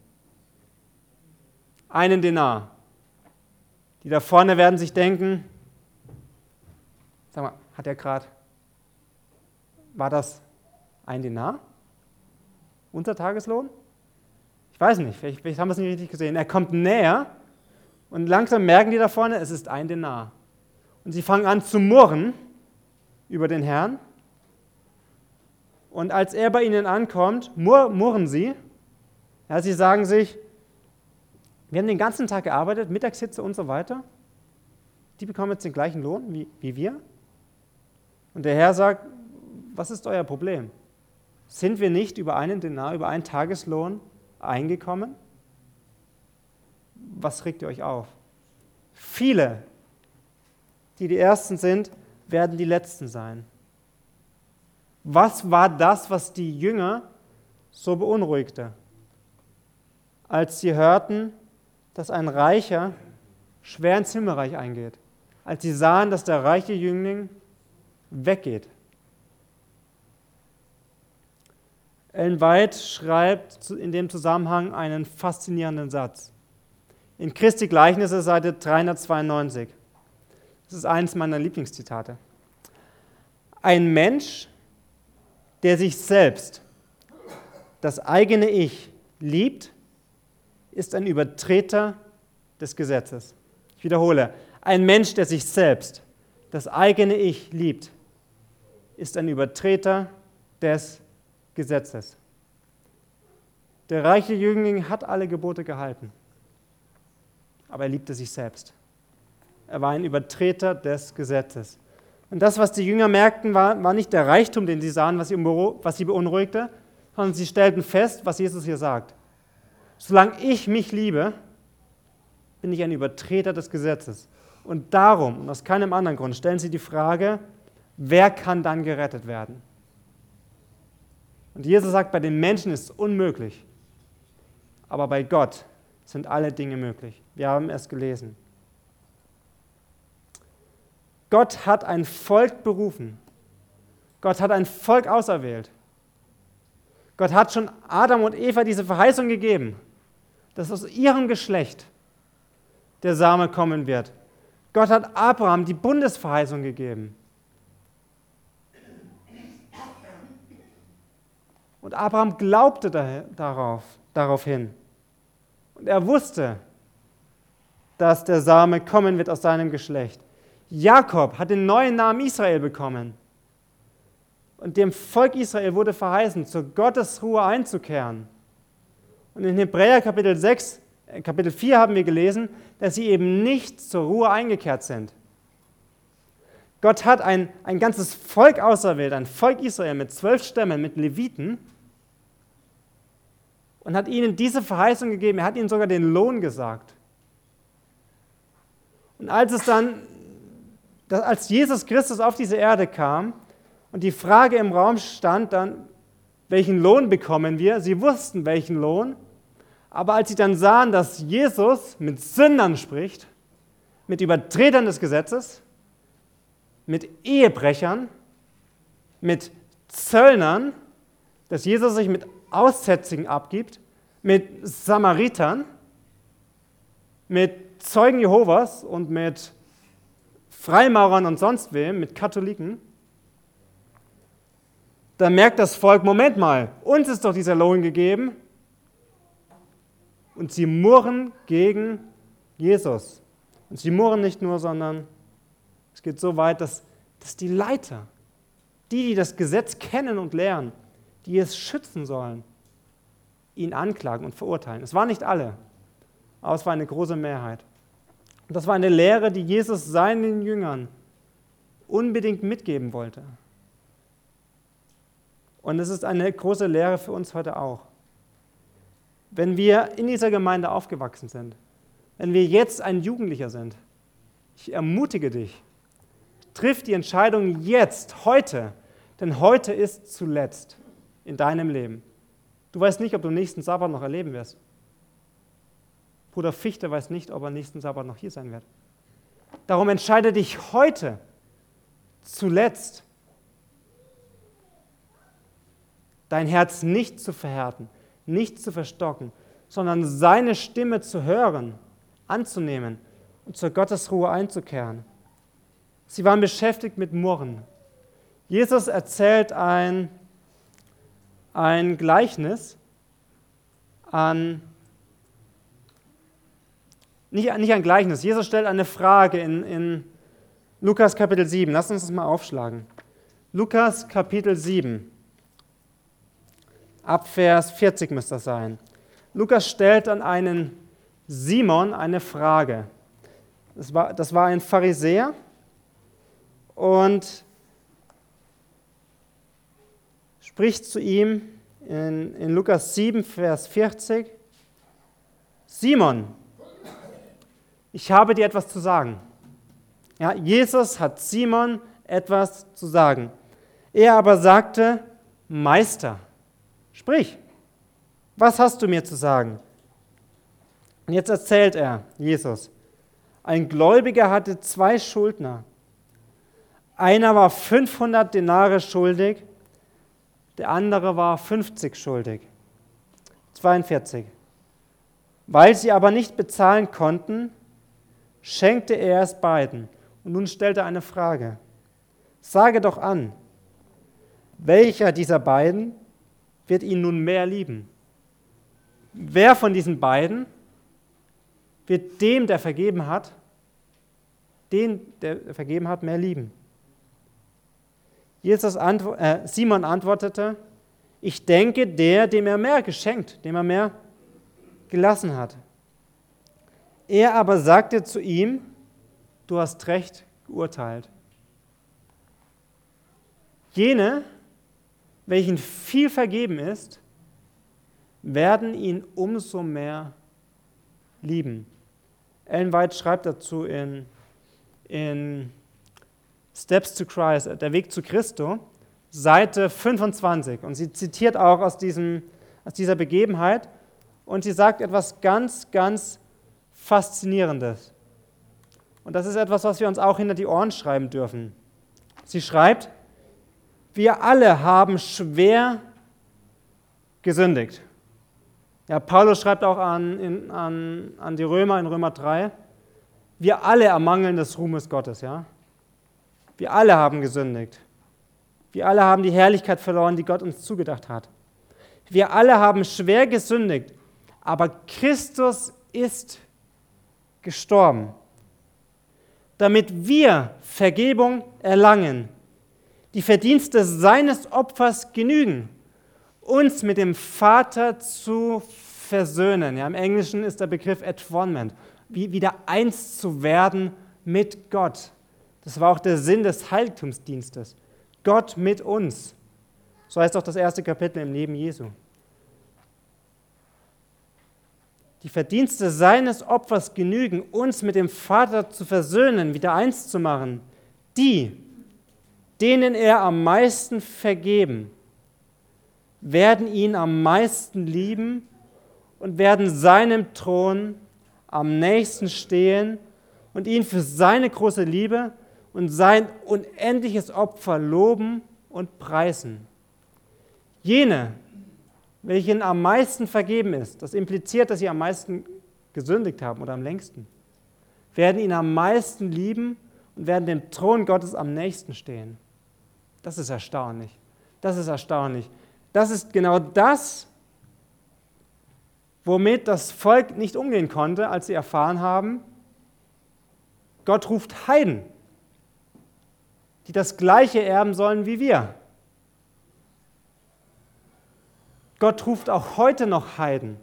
einen Denar. Die da vorne werden sich denken, sag mal, war das ein Denar? Unser Tageslohn? Ich weiß nicht, vielleicht haben wir es nicht richtig gesehen. Er kommt näher und langsam merken die da vorne, es ist ein Denar. Und sie fangen an zu murren über den Herrn. Und als er bei ihnen ankommt, murren sie. Ja, sie sagen sich, wir haben den ganzen Tag gearbeitet, Mittagshitze und so weiter. Die bekommen jetzt den gleichen Lohn wie wir. Und der Herr sagt, was ist euer Problem? Sind wir nicht über einen Denar, über einen Tageslohn eingekommen? Was regt ihr euch auf? Viele, die die Ersten sind, werden die Letzten sein. Was war das, was die Jünger so beunruhigte, als sie hörten, dass ein Reicher schwer ins Himmelreich eingeht, als sie sahen, dass der reiche Jüngling weggeht? Ellen White schreibt in dem Zusammenhang einen faszinierenden Satz. In Christi Gleichnisse, Seite 392. Das ist eines meiner Lieblingszitate. Ein Mensch, der sich selbst, das eigene Ich, liebt, ist ein Übertreter des Gesetzes. Ich wiederhole, ein Mensch, der sich selbst, das eigene Ich, liebt, ist ein Übertreter des Gesetzes. Der reiche Jüngling hat alle Gebote gehalten, aber er liebte sich selbst. Er war ein Übertreter des Gesetzes. Und das, was die Jünger merkten, war nicht der Reichtum, den sie sahen, was sie beunruhigte, sondern sie stellten fest, was Jesus hier sagt. Solange ich mich liebe, bin ich ein Übertreter des Gesetzes. Und darum, und aus keinem anderen Grund, stellen sie die Frage, wer kann dann gerettet werden? Und Jesus sagt, bei den Menschen ist es unmöglich, aber bei Gott sind alle Dinge möglich. Wir haben es gelesen. Gott hat ein Volk berufen. Gott hat ein Volk auserwählt. Gott hat schon Adam und Eva diese Verheißung gegeben, dass aus ihrem Geschlecht der Same kommen wird. Gott hat Abraham die Bundesverheißung gegeben. Und Abraham glaubte daraufhin. Und er wusste, dass der Same kommen wird aus seinem Geschlecht. Jakob hat den neuen Namen Israel bekommen. Und dem Volk Israel wurde verheißen, zur Gottesruhe einzukehren. Und in Hebräer Kapitel 4 haben wir gelesen, dass sie eben nicht zur Ruhe eingekehrt sind. Gott hat ein ganzes Volk auserwählt, ein Volk Israel mit 12 Stämmen, mit Leviten, und hat ihnen diese Verheißung gegeben. Er hat ihnen sogar den Lohn gesagt. Und als Jesus Christus auf diese Erde kam und die Frage im Raum stand dann, welchen Lohn bekommen wir? Sie wussten, welchen Lohn, aber als sie dann sahen, dass Jesus mit Sündern spricht, mit Übertretern des Gesetzes, mit Ehebrechern, mit Zöllnern, dass Jesus sich mit Aussätzigen abgibt, mit Samaritern, mit Zeugen Jehovas und mit Freimaurern und sonst wem, mit Katholiken, da merkt das Volk, Moment mal, uns ist doch dieser Lohn gegeben. Und sie murren gegen Jesus. Und sie murren nicht nur, sondern es geht so weit, dass die Leiter, die das Gesetz kennen und lernen, die es schützen sollen, ihn anklagen und verurteilen. Es waren nicht alle, aber es war eine große Mehrheit. Und das war eine Lehre, die Jesus seinen Jüngern unbedingt mitgeben wollte. Und es ist eine große Lehre für uns heute auch. Wenn wir in dieser Gemeinde aufgewachsen sind, wenn wir jetzt ein Jugendlicher sind, ich ermutige dich, triff die Entscheidung jetzt, heute, denn heute ist zuletzt in deinem Leben. Du weißt nicht, ob du nächsten Sabbat noch erleben wirst. Bruder Fichte weiß nicht, ob er nächsten Sabbat noch hier sein wird. Darum entscheide dich heute, zuletzt, dein Herz nicht zu verhärten, nicht zu verstocken, sondern seine Stimme zu hören, anzunehmen und zur Gottesruhe einzukehren. Sie waren beschäftigt mit Murren. Jesus erzählt ein Gleichnis, nicht ein Gleichnis. Jesus stellt eine Frage in Lukas Kapitel 7. Lass uns das mal aufschlagen. Lukas Kapitel 7. Ab Vers 40 müsste das sein. Lukas stellt an einen Simon eine Frage. Das war ein Pharisäer und spricht zu ihm in Lukas 7, Vers 40, Simon, ich habe dir etwas zu sagen. Ja, Jesus hat Simon etwas zu sagen. Er aber sagte, Meister, sprich, was hast du mir zu sagen? Und jetzt erzählt er, Jesus, ein Gläubiger hatte 2 Schuldner. Einer war 500 Denare schuldig, der andere war 50 schuldig. 42. Weil sie aber nicht bezahlen konnten, schenkte er es beiden. Und nun stellt er eine Frage. Sage doch an, welcher dieser beiden wird ihn nun mehr lieben? Wer von diesen beiden wird dem, der vergeben hat, mehr lieben? Simon antwortete, ich denke, dem er mehr geschenkt, dem er mehr gelassen hat. Er aber sagte zu ihm, du hast recht geurteilt. Jene, welchen viel vergeben ist, werden ihn umso mehr lieben. Ellen White schreibt dazu in Steps to Christ, der Weg zu Christo, Seite 25. Und sie zitiert auch aus dieser Begebenheit und sie sagt etwas ganz, ganz Faszinierendes. Und das ist etwas, was wir uns auch hinter die Ohren schreiben dürfen. Sie schreibt, wir alle haben schwer gesündigt. Ja, Paulus schreibt auch an die Römer in Römer 3, wir alle ermangeln des Ruhmes Gottes. Ja? Wir alle haben gesündigt. Wir alle haben die Herrlichkeit verloren, die Gott uns zugedacht hat. Wir alle haben schwer gesündigt, aber Christus ist gestorben, damit wir Vergebung erlangen, die Verdienste seines Opfers genügen, uns mit dem Vater zu versöhnen. Ja, im Englischen ist der Begriff Atonement, wieder eins zu werden mit Gott. Das war auch der Sinn des Heiligtumsdienstes. Gott mit uns. So heißt auch das 1. Kapitel im Leben Jesu. Die Verdienste seines Opfers genügen, uns mit dem Vater zu versöhnen, wieder eins zu machen. Die, denen er am meisten vergeben, werden ihn am meisten lieben und werden seinem Thron am nächsten stehen und ihn für seine große Liebe und sein unendliches Opfer loben und preisen. Jene, welchen am meisten vergeben ist, das impliziert, dass sie am meisten gesündigt haben oder am längsten, werden ihn am meisten lieben und werden dem Thron Gottes am nächsten stehen. Das ist erstaunlich. Das ist erstaunlich. Das ist genau das, womit das Volk nicht umgehen konnte, als sie erfahren haben, Gott ruft Heiden, die das Gleiche erben sollen wie wir. Gott ruft auch heute noch Heiden.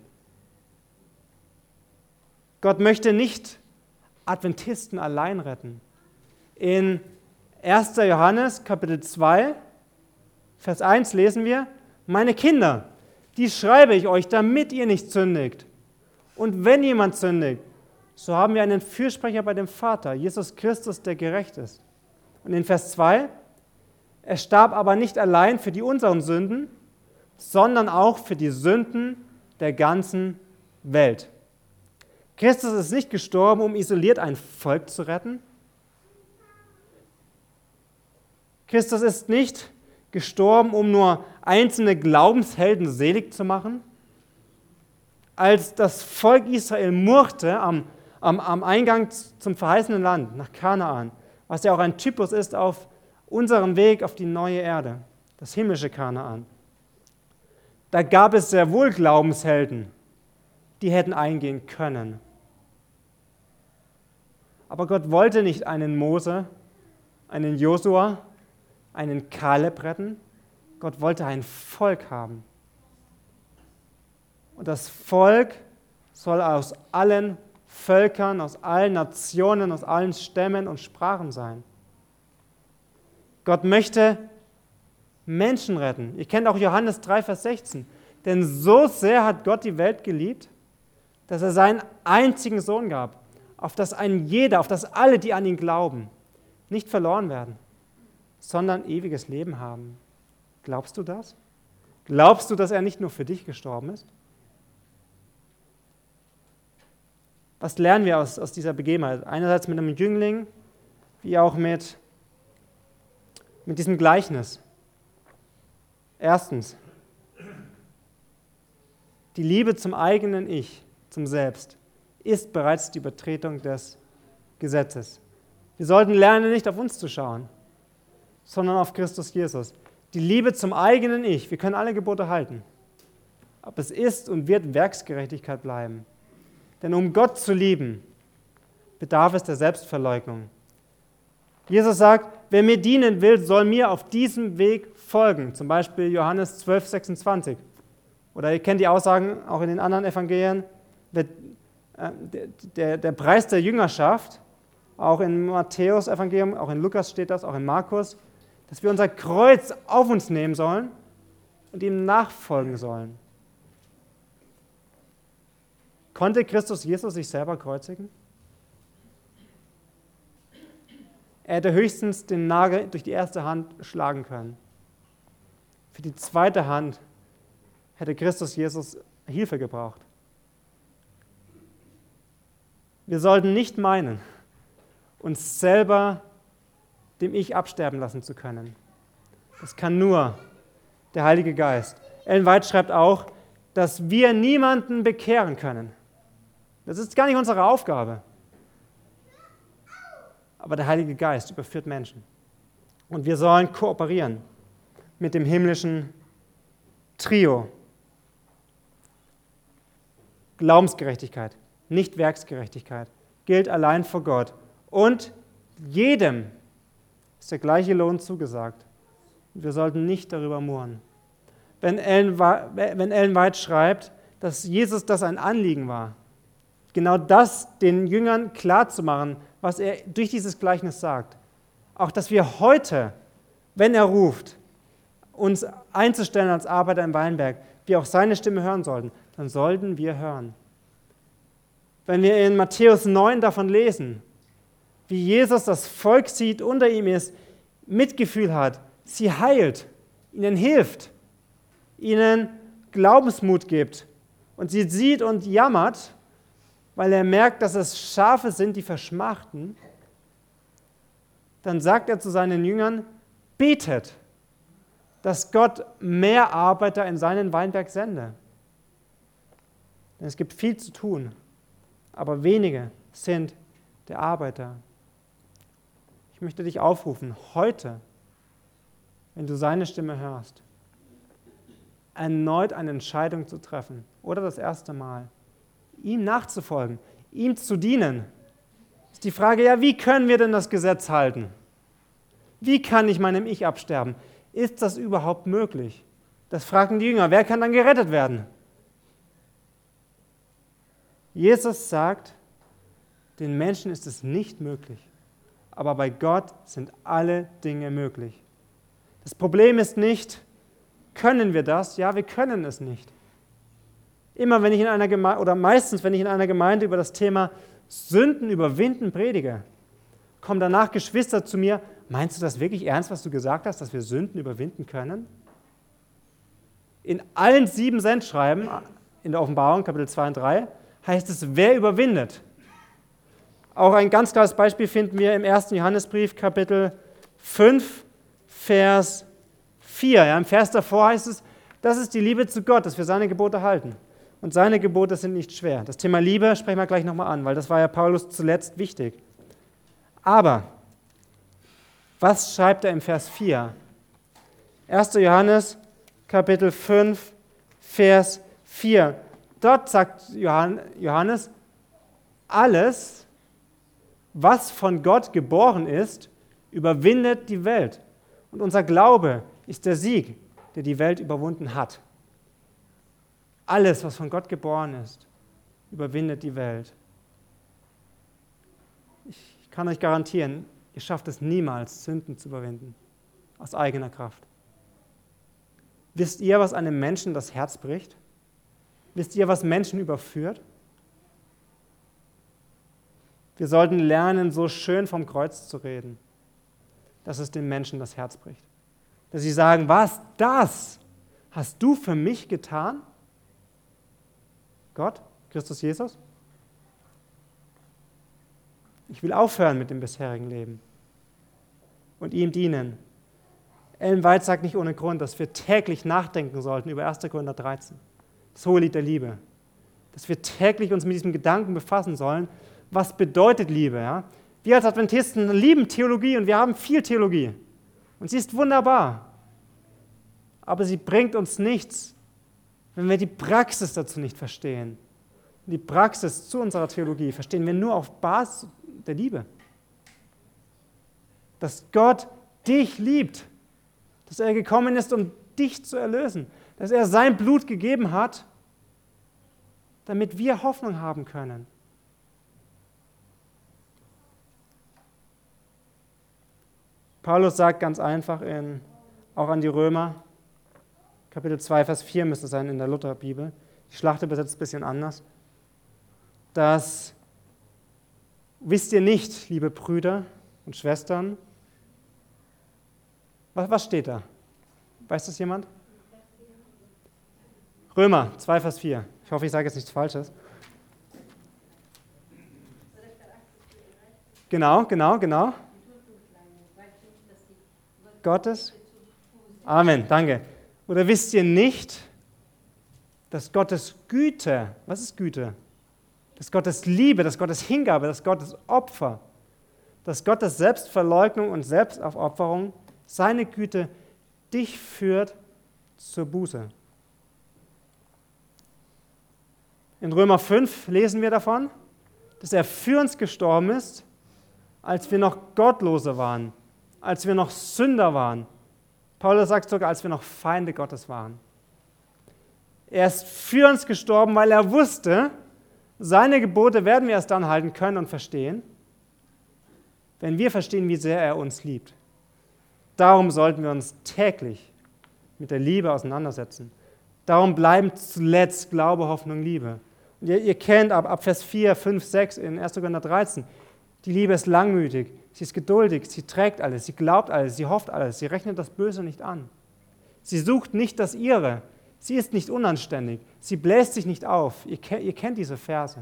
Gott möchte nicht Adventisten allein retten. In 1. Johannes Kapitel 2, Vers 1 lesen wir, meine Kinder, die schreibe ich euch, damit ihr nicht sündigt. Und wenn jemand sündigt, so haben wir einen Fürsprecher bei dem Vater, Jesus Christus, der gerecht ist. Und in Vers 2, er starb aber nicht allein für die unseren Sünden, sondern auch für die Sünden der ganzen Welt. Christus ist nicht gestorben, um isoliert ein Volk zu retten. Christus ist nicht gestorben, um nur einzelne Glaubenshelden selig zu machen. Als das Volk Israel murrte am Eingang zum verheißenen Land, nach Kanaan, was ja auch ein Typus ist auf unseren Weg auf die neue Erde, das himmlische Kanaan. Da gab es sehr wohl Glaubenshelden, die hätten eingehen können. Aber Gott wollte nicht einen Mose, einen Josua, einen Kaleb retten. Gott wollte ein Volk haben. Und das Volk soll aus allen Völkern, aus allen Nationen, aus allen Stämmen und Sprachen sein. Gott möchte Menschen retten. Ihr kennt auch Johannes 3, Vers 16. Denn so sehr hat Gott die Welt geliebt, dass er seinen einzigen Sohn gab, auf das auf das alle, die an ihn glauben, nicht verloren werden, sondern ewiges Leben haben. Glaubst du das? Glaubst du, dass er nicht nur für dich gestorben ist? Was lernen wir aus dieser Begebenheit? Einerseits mit einem Jüngling, wie auch mit diesem Gleichnis. Erstens, die Liebe zum eigenen Ich, zum Selbst, ist bereits die Übertretung des Gesetzes. Wir sollten lernen, nicht auf uns zu schauen, sondern auf Christus Jesus. Die Liebe zum eigenen Ich, wir können alle Gebote halten, aber es ist und wird Werksgerechtigkeit bleiben. Denn um Gott zu lieben, bedarf es der Selbstverleugnung. Jesus sagt, wer mir dienen will, soll mir auf diesem Weg folgen. Zum Beispiel Johannes 12, 26. Oder ihr kennt die Aussagen auch in den anderen Evangelien. Der Preis der Jüngerschaft, auch in Matthäus Evangelium, auch in Lukas steht das, auch in Markus, dass wir unser Kreuz auf uns nehmen sollen und ihm nachfolgen sollen. Konnte Christus Jesus sich selber kreuzigen? Er hätte höchstens den Nagel durch die erste Hand schlagen können. Für die zweite Hand hätte Christus Jesus Hilfe gebraucht. Wir sollten nicht meinen, uns selber dem Ich absterben lassen zu können. Das kann nur der Heilige Geist. Ellen White schreibt auch, dass wir niemanden bekehren können. Das ist gar nicht unsere Aufgabe. Aber der Heilige Geist überführt Menschen. Und wir sollen kooperieren mit dem himmlischen Trio. Glaubensgerechtigkeit, nicht Werksgerechtigkeit, gilt allein vor Gott. Und jedem ist der gleiche Lohn zugesagt. Wir sollten nicht darüber murren. Wenn Ellen White schreibt, dass Jesus das ein Anliegen war, genau das den Jüngern klarzumachen, was er durch dieses Gleichnis sagt. Auch, dass wir heute, wenn er ruft, uns einzustellen als Arbeiter im Weinberg, wir auch seine Stimme hören sollten, dann sollten wir hören. Wenn wir in Matthäus 9 davon lesen, wie Jesus das Volk sieht, unter ihm ist, Mitgefühl hat, sie heilt, ihnen hilft, ihnen Glaubensmut gibt und sie sieht und jammert, weil er merkt, dass es Schafe sind, die verschmachten, dann sagt er zu seinen Jüngern, betet, dass Gott mehr Arbeiter in seinen Weinberg sende. Denn es gibt viel zu tun, aber wenige sind der Arbeiter. Ich möchte dich aufrufen, heute, wenn du seine Stimme hörst, erneut eine Entscheidung zu treffen oder das erste Mal, ihm nachzufolgen, ihm zu dienen. Ist die Frage, ja, wie können wir denn das Gesetz halten? Wie kann ich meinem Ich absterben? Ist das überhaupt möglich? Das fragen die Jünger. Wer kann dann gerettet werden? Jesus sagt, den Menschen ist es nicht möglich, aber bei Gott sind alle Dinge möglich. Das Problem ist nicht, können wir das? Ja, wir können es nicht. Immer wenn ich in einer Gemeinde, oder meistens, wenn ich in einer Gemeinde über das Thema Sünden überwinden predige, kommen danach Geschwister zu mir, meinst du das wirklich ernst, was du gesagt hast, dass wir Sünden überwinden können? In allen 7 Sendschreiben, in der Offenbarung, Kapitel 2 und 3, heißt es, wer überwindet. Auch ein ganz klares Beispiel finden wir im 1. Johannesbrief, Kapitel 5, Vers 4. Ja, im Vers davor heißt es, das ist die Liebe zu Gott, dass wir seine Gebote halten. Und seine Gebote sind nicht schwer. Das Thema Liebe sprechen wir gleich nochmal an, weil das war ja Paulus zuletzt wichtig. Aber, was schreibt er im Vers 4? 1. Johannes, Kapitel 5, Vers 4. dort sagt Johannes, alles, was von Gott geboren ist, überwindet die Welt. Und unser Glaube ist der Sieg, der die Welt überwunden hat. Alles, was von Gott geboren ist, überwindet die Welt. Ich kann euch garantieren, ihr schafft es niemals, Sünden zu überwinden, aus eigener Kraft. Wisst ihr, was einem Menschen das Herz bricht? Wisst ihr, was Menschen überführt? Wir sollten lernen, so schön vom Kreuz zu reden, dass es den Menschen das Herz bricht. Dass sie sagen, was, das hast du für mich getan? Gott, Christus Jesus? Ich will aufhören mit dem bisherigen Leben und ihm dienen. Ellen White sagt nicht ohne Grund, dass wir täglich nachdenken sollten über 1. Korinther 13, das hohe Lied der Liebe. Dass wir täglich uns mit diesem Gedanken befassen sollen, was bedeutet Liebe. Ja? Wir als Adventisten lieben Theologie und wir haben viel Theologie. Und sie ist wunderbar. Aber sie bringt uns nichts, wenn wir die Praxis dazu nicht verstehen. Und die Praxis zu unserer Theologie verstehen wir nur auf Basis der Liebe. Dass Gott dich liebt. Dass er gekommen ist, um dich zu erlösen. Dass er sein Blut gegeben hat, damit wir Hoffnung haben können. Paulus sagt ganz einfach auch an die Römer, Kapitel 2, Vers 4 müsste es sein in der Lutherbibel, die Schlacht übersetzt ein bisschen anders, dass, wisst ihr nicht, liebe Brüder und Schwestern, was steht da? Weiß das jemand? Römer 2, Vers 4. Ich hoffe, ich sage jetzt nichts Falsches. Genau. Gottes. Amen, danke. Oder wisst ihr nicht, dass Gottes Güte, was ist Güte? Dass Gottes Liebe, dass Gottes Hingabe, dass Gottes Opfer, dass Gottes Selbstverleugnung und Selbstaufopferung, seine Güte dich führt zur Buße. In Römer 5 lesen wir davon, dass er für uns gestorben ist, als wir noch Gottlose waren, als wir noch Sünder waren. Paulus sagt sogar, als wir noch Feinde Gottes waren. Er ist für uns gestorben, weil er wusste, seine Gebote werden wir erst dann halten können und verstehen, wenn wir verstehen, wie sehr er uns liebt. Darum sollten wir uns täglich mit der Liebe auseinandersetzen. Darum bleiben zuletzt Glaube, Hoffnung, Liebe. Und ihr kennt ab Vers 4, 5, 6 in 1. Korinther 13, die Liebe ist langmütig, sie ist geduldig, sie trägt alles, sie glaubt alles, sie hofft alles, sie rechnet das Böse nicht an. Sie sucht nicht das Ihre, sie ist nicht unanständig, sie bläst sich nicht auf. Ihr kennt diese Verse.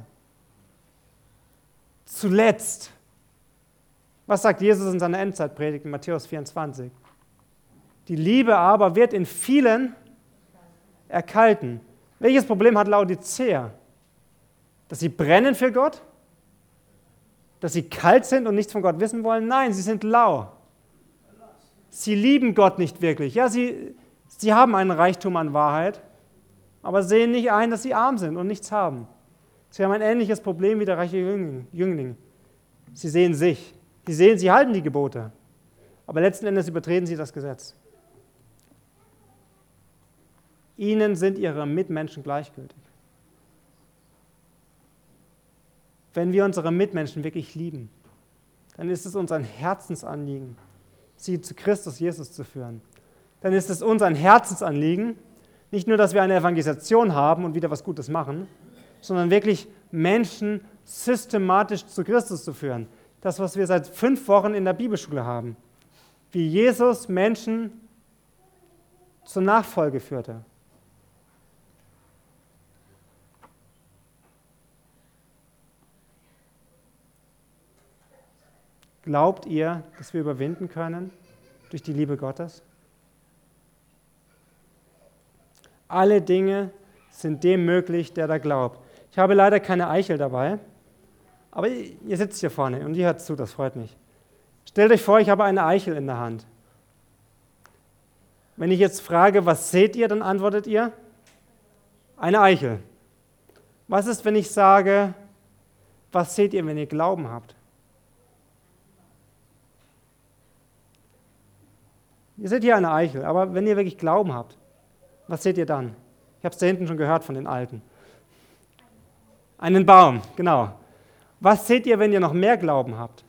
Zuletzt, was sagt Jesus in seiner Endzeitpredigt in Matthäus 24? Die Liebe aber wird in vielen erkalten. Welches Problem hat Laodicea? Dass sie brennen für Gott? Dass sie kalt sind und nichts von Gott wissen wollen? Nein, sie sind lau. Sie lieben Gott nicht wirklich. Ja, sie haben einen Reichtum an Wahrheit, aber sehen nicht ein, dass sie arm sind und nichts haben. Sie haben ein ähnliches Problem wie der reiche Jüngling. Sie sehen sich. Sie sehen, sie halten die Gebote, aber letzten Endes übertreten sie das Gesetz. Ihnen sind ihre Mitmenschen gleichgültig. Wenn wir unsere Mitmenschen wirklich lieben, dann ist es uns ein Herzensanliegen, sie zu Christus Jesus zu führen. Dann ist es uns ein Herzensanliegen, nicht nur, dass wir eine Evangelisation haben und wieder was Gutes machen, sondern wirklich Menschen systematisch zu Christus zu führen. Das, was wir seit 5 Wochen in der Bibelschule haben. Wie Jesus Menschen zur Nachfolge führte. Glaubt ihr, dass wir überwinden können durch die Liebe Gottes? Alle Dinge sind dem möglich, der da glaubt. Ich habe leider keine Eichel dabei, aber ihr sitzt hier vorne und ihr hört zu, das freut mich. Stellt euch vor, ich habe eine Eichel in der Hand. Wenn ich jetzt frage, was seht ihr, dann antwortet ihr, eine Eichel. Was ist, wenn ich sage, was seht ihr, wenn ihr Glauben habt? Ihr seht hier eine Eichel, aber wenn ihr wirklich Glauben habt, was seht ihr dann? Ich habe es da hinten schon gehört von den Alten. Einen Baum, genau. Was seht ihr, wenn ihr noch mehr Glauben habt?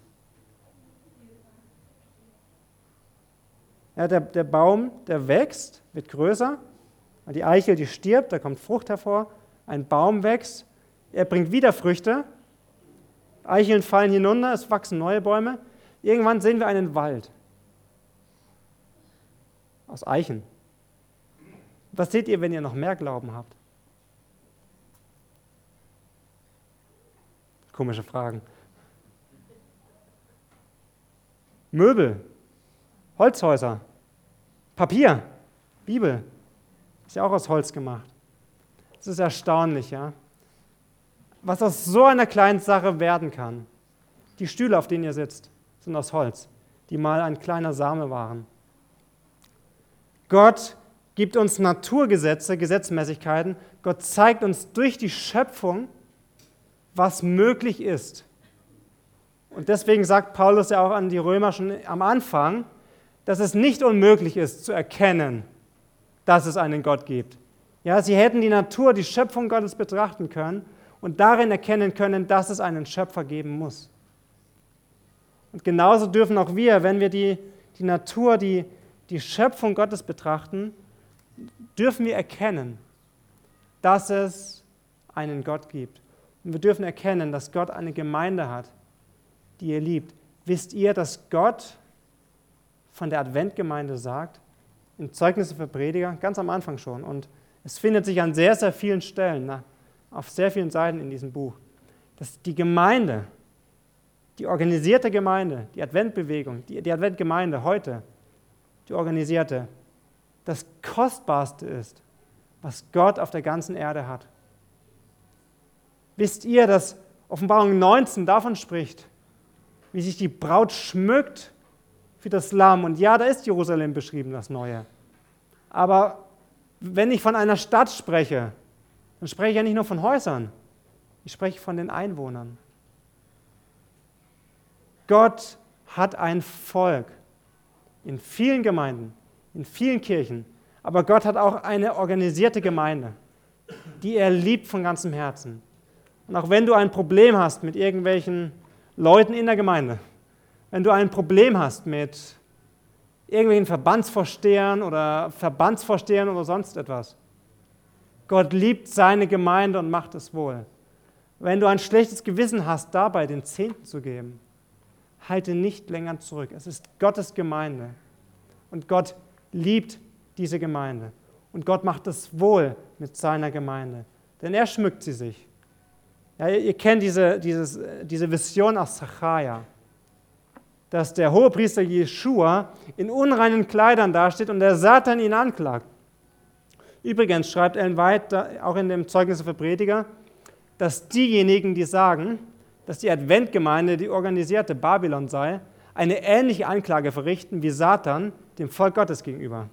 Ja, der Baum, der wächst, wird größer. Die Eichel, die stirbt, da kommt Frucht hervor. Ein Baum wächst, er bringt wieder Früchte. Eicheln fallen hinunter, es wachsen neue Bäume. Irgendwann sehen wir einen Wald aus Eichen. Was seht ihr, wenn ihr noch mehr Glauben habt? Komische Fragen. Möbel, Holzhäuser, Papier, Bibel, ist ja auch aus Holz gemacht. Das ist erstaunlich, ja. Was aus so einer kleinen Sache werden kann. Die Stühle, auf denen ihr sitzt, sind aus Holz, die mal ein kleiner Same waren. Gott gibt uns Naturgesetze, Gesetzmäßigkeiten. Gott zeigt uns durch die Schöpfung, was möglich ist. Und deswegen sagt Paulus ja auch an die Römer schon am Anfang, dass es nicht unmöglich ist zu erkennen, dass es einen Gott gibt. Ja, sie hätten die Natur, die Schöpfung Gottes betrachten können und darin erkennen können, dass es einen Schöpfer geben muss. Und genauso dürfen auch wir, wenn wir die Natur, die Schöpfung Gottes betrachten, dürfen wir erkennen, dass es einen Gott gibt. Und wir dürfen erkennen, dass Gott eine Gemeinde hat, die er liebt. Wisst ihr, dass Gott von der Adventgemeinde sagt, in Zeugnisse für Prediger, ganz am Anfang schon, und es findet sich an sehr, sehr vielen Stellen, auf sehr vielen Seiten in diesem Buch, dass die Gemeinde, die organisierte Gemeinde, die Adventbewegung, die Adventgemeinde heute, die organisierte, das Kostbarste ist, was Gott auf der ganzen Erde hat. Wisst ihr, dass Offenbarung 19 davon spricht, wie sich die Braut schmückt für das Lamm? Und ja, da ist Jerusalem beschrieben, das Neue. Aber wenn ich von einer Stadt spreche, dann spreche ich ja nicht nur von Häusern, ich spreche von den Einwohnern. Gott hat ein Volk in vielen Gemeinden, in vielen Kirchen, aber Gott hat auch eine organisierte Gemeinde, die er liebt von ganzem Herzen. Und auch wenn du ein Problem hast mit irgendwelchen Leuten in der Gemeinde, wenn du ein Problem hast mit irgendwelchen Verbandsvorstehern oder sonst etwas, Gott liebt seine Gemeinde und macht es wohl. Wenn du ein schlechtes Gewissen hast, dabei den Zehnten zu geben, halte nicht länger zurück. Es ist Gottes Gemeinde und Gott liebt diese Gemeinde und Gott macht es wohl mit seiner Gemeinde, denn er schmückt sie sich. Ja, ihr kennt diese Vision aus Sacharja, dass der Hohepriester Jeschua in unreinen Kleidern dasteht und der Satan ihn anklagt. Übrigens schreibt Ellen White auch in dem Zeugnis für Prediger, dass diejenigen, die sagen, dass die Adventgemeinde die organisierte Babylon sei, eine ähnliche Anklage verrichten wie Satan dem Volk Gottes gegenüber.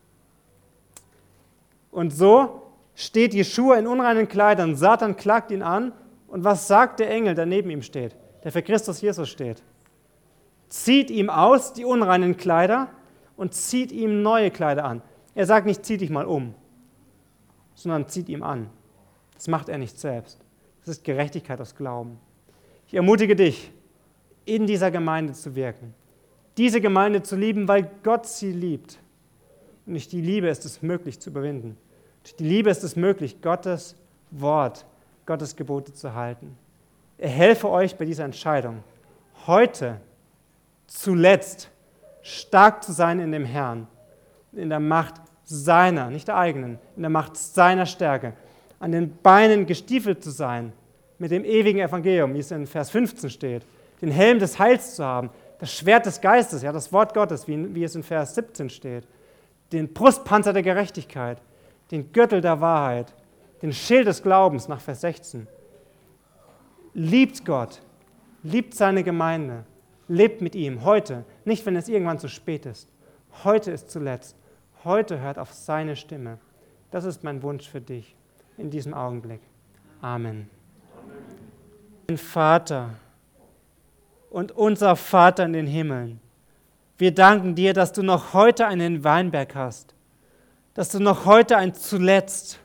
Und so steht Jeschua in unreinen Kleidern, Satan klagt ihn an und was sagt der Engel, der neben ihm steht, der für Christus Jesus steht? Zieht ihm aus die unreinen Kleider und zieht ihm neue Kleider an. Er sagt nicht, zieh dich mal um, sondern zieht ihm an. Das macht er nicht selbst. Das ist Gerechtigkeit aus Glauben. Ich ermutige dich, in dieser Gemeinde zu wirken, diese Gemeinde zu lieben, weil Gott sie liebt. Und durch die Liebe ist es möglich zu überwinden. Durch die Liebe ist es möglich, Gottes Wort, Gottes Gebote zu halten. Er helfe euch bei dieser Entscheidung, heute zuletzt stark zu sein in dem Herrn, in der Macht seiner, nicht der eigenen, in der Macht seiner Stärke, an den Beinen gestiefelt zu sein, mit dem ewigen Evangelium, wie es in Vers 15 steht, den Helm des Heils zu haben, das Schwert des Geistes, ja, das Wort Gottes, wie es in Vers 17 steht, den Brustpanzer der Gerechtigkeit, den Gürtel der Wahrheit, den Schild des Glaubens nach Vers 16. Liebt Gott, liebt seine Gemeinde, lebt mit ihm heute, nicht wenn es irgendwann zu spät ist. Heute ist zuletzt. Heute hört auf seine Stimme. Das ist mein Wunsch für dich in diesem Augenblick. Amen. Vater und unser Vater in den Himmeln, wir danken dir, dass du noch heute einen Weinberg hast, dass du noch heute ein Zuletzt,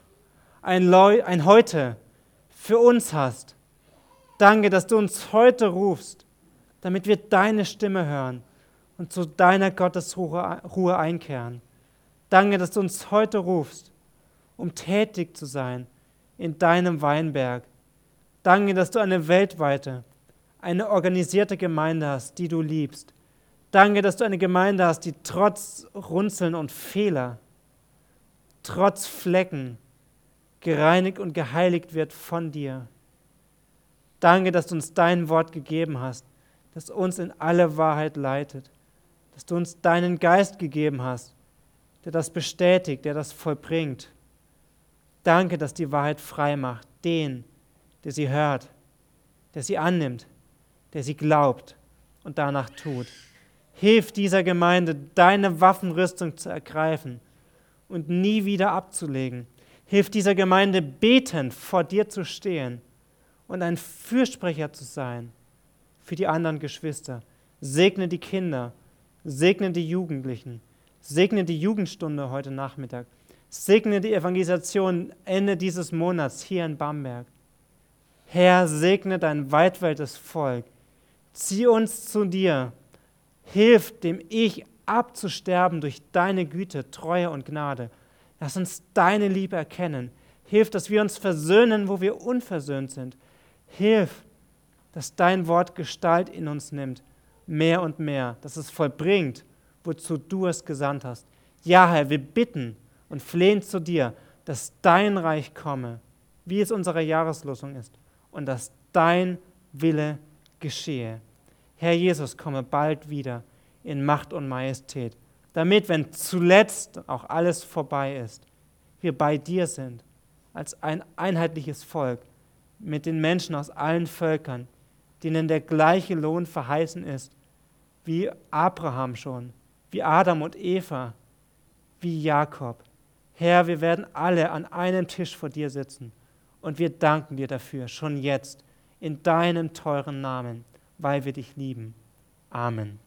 ein Heute für uns hast. Danke, dass du uns heute rufst, damit wir deine Stimme hören und zu deiner Gottesruhe einkehren. Danke, dass du uns heute rufst, um tätig zu sein in deinem Weinberg. Danke, dass du eine weltweite, eine organisierte Gemeinde hast, die du liebst. Danke, dass du eine Gemeinde hast, die trotz Runzeln und Fehler, trotz Flecken gereinigt und geheiligt wird von dir. Danke, dass du uns dein Wort gegeben hast, das uns in alle Wahrheit leitet, dass du uns deinen Geist gegeben hast, der das bestätigt, der das vollbringt. Danke, dass die Wahrheit frei macht, den, der sie hört, der sie annimmt, der sie glaubt und danach tut. Hilf dieser Gemeinde, deine Waffenrüstung zu ergreifen und nie wieder abzulegen. Hilf dieser Gemeinde, betend vor dir zu stehen und ein Fürsprecher zu sein für die anderen Geschwister. Segne die Kinder, segne die Jugendlichen, segne die Jugendstunde heute Nachmittag, segne die Evangelisation Ende dieses Monats hier in Bamberg. Herr, segne dein weitweltes Volk, zieh uns zu dir, hilf dem Ich abzusterben durch deine Güte, Treue und Gnade. Lass uns deine Liebe erkennen. Hilf, dass wir uns versöhnen, wo wir unversöhnt sind. Hilf, dass dein Wort Gestalt in uns nimmt, mehr und mehr, dass es vollbringt, wozu du es gesandt hast. Ja, Herr, wir bitten und flehen zu dir, dass dein Reich komme, wie es unsere Jahreslosung ist, und dass dein Wille geschehe. Herr Jesus, komme bald wieder in Macht und Majestät, damit, wenn zuletzt auch alles vorbei ist, wir bei dir sind, als ein einheitliches Volk, mit den Menschen aus allen Völkern, denen der gleiche Lohn verheißen ist, wie Abraham schon, wie Adam und Eva, wie Jakob. Herr, wir werden alle an einem Tisch vor dir sitzen und wir danken dir dafür, schon jetzt, in deinem teuren Namen, weil wir dich lieben. Amen.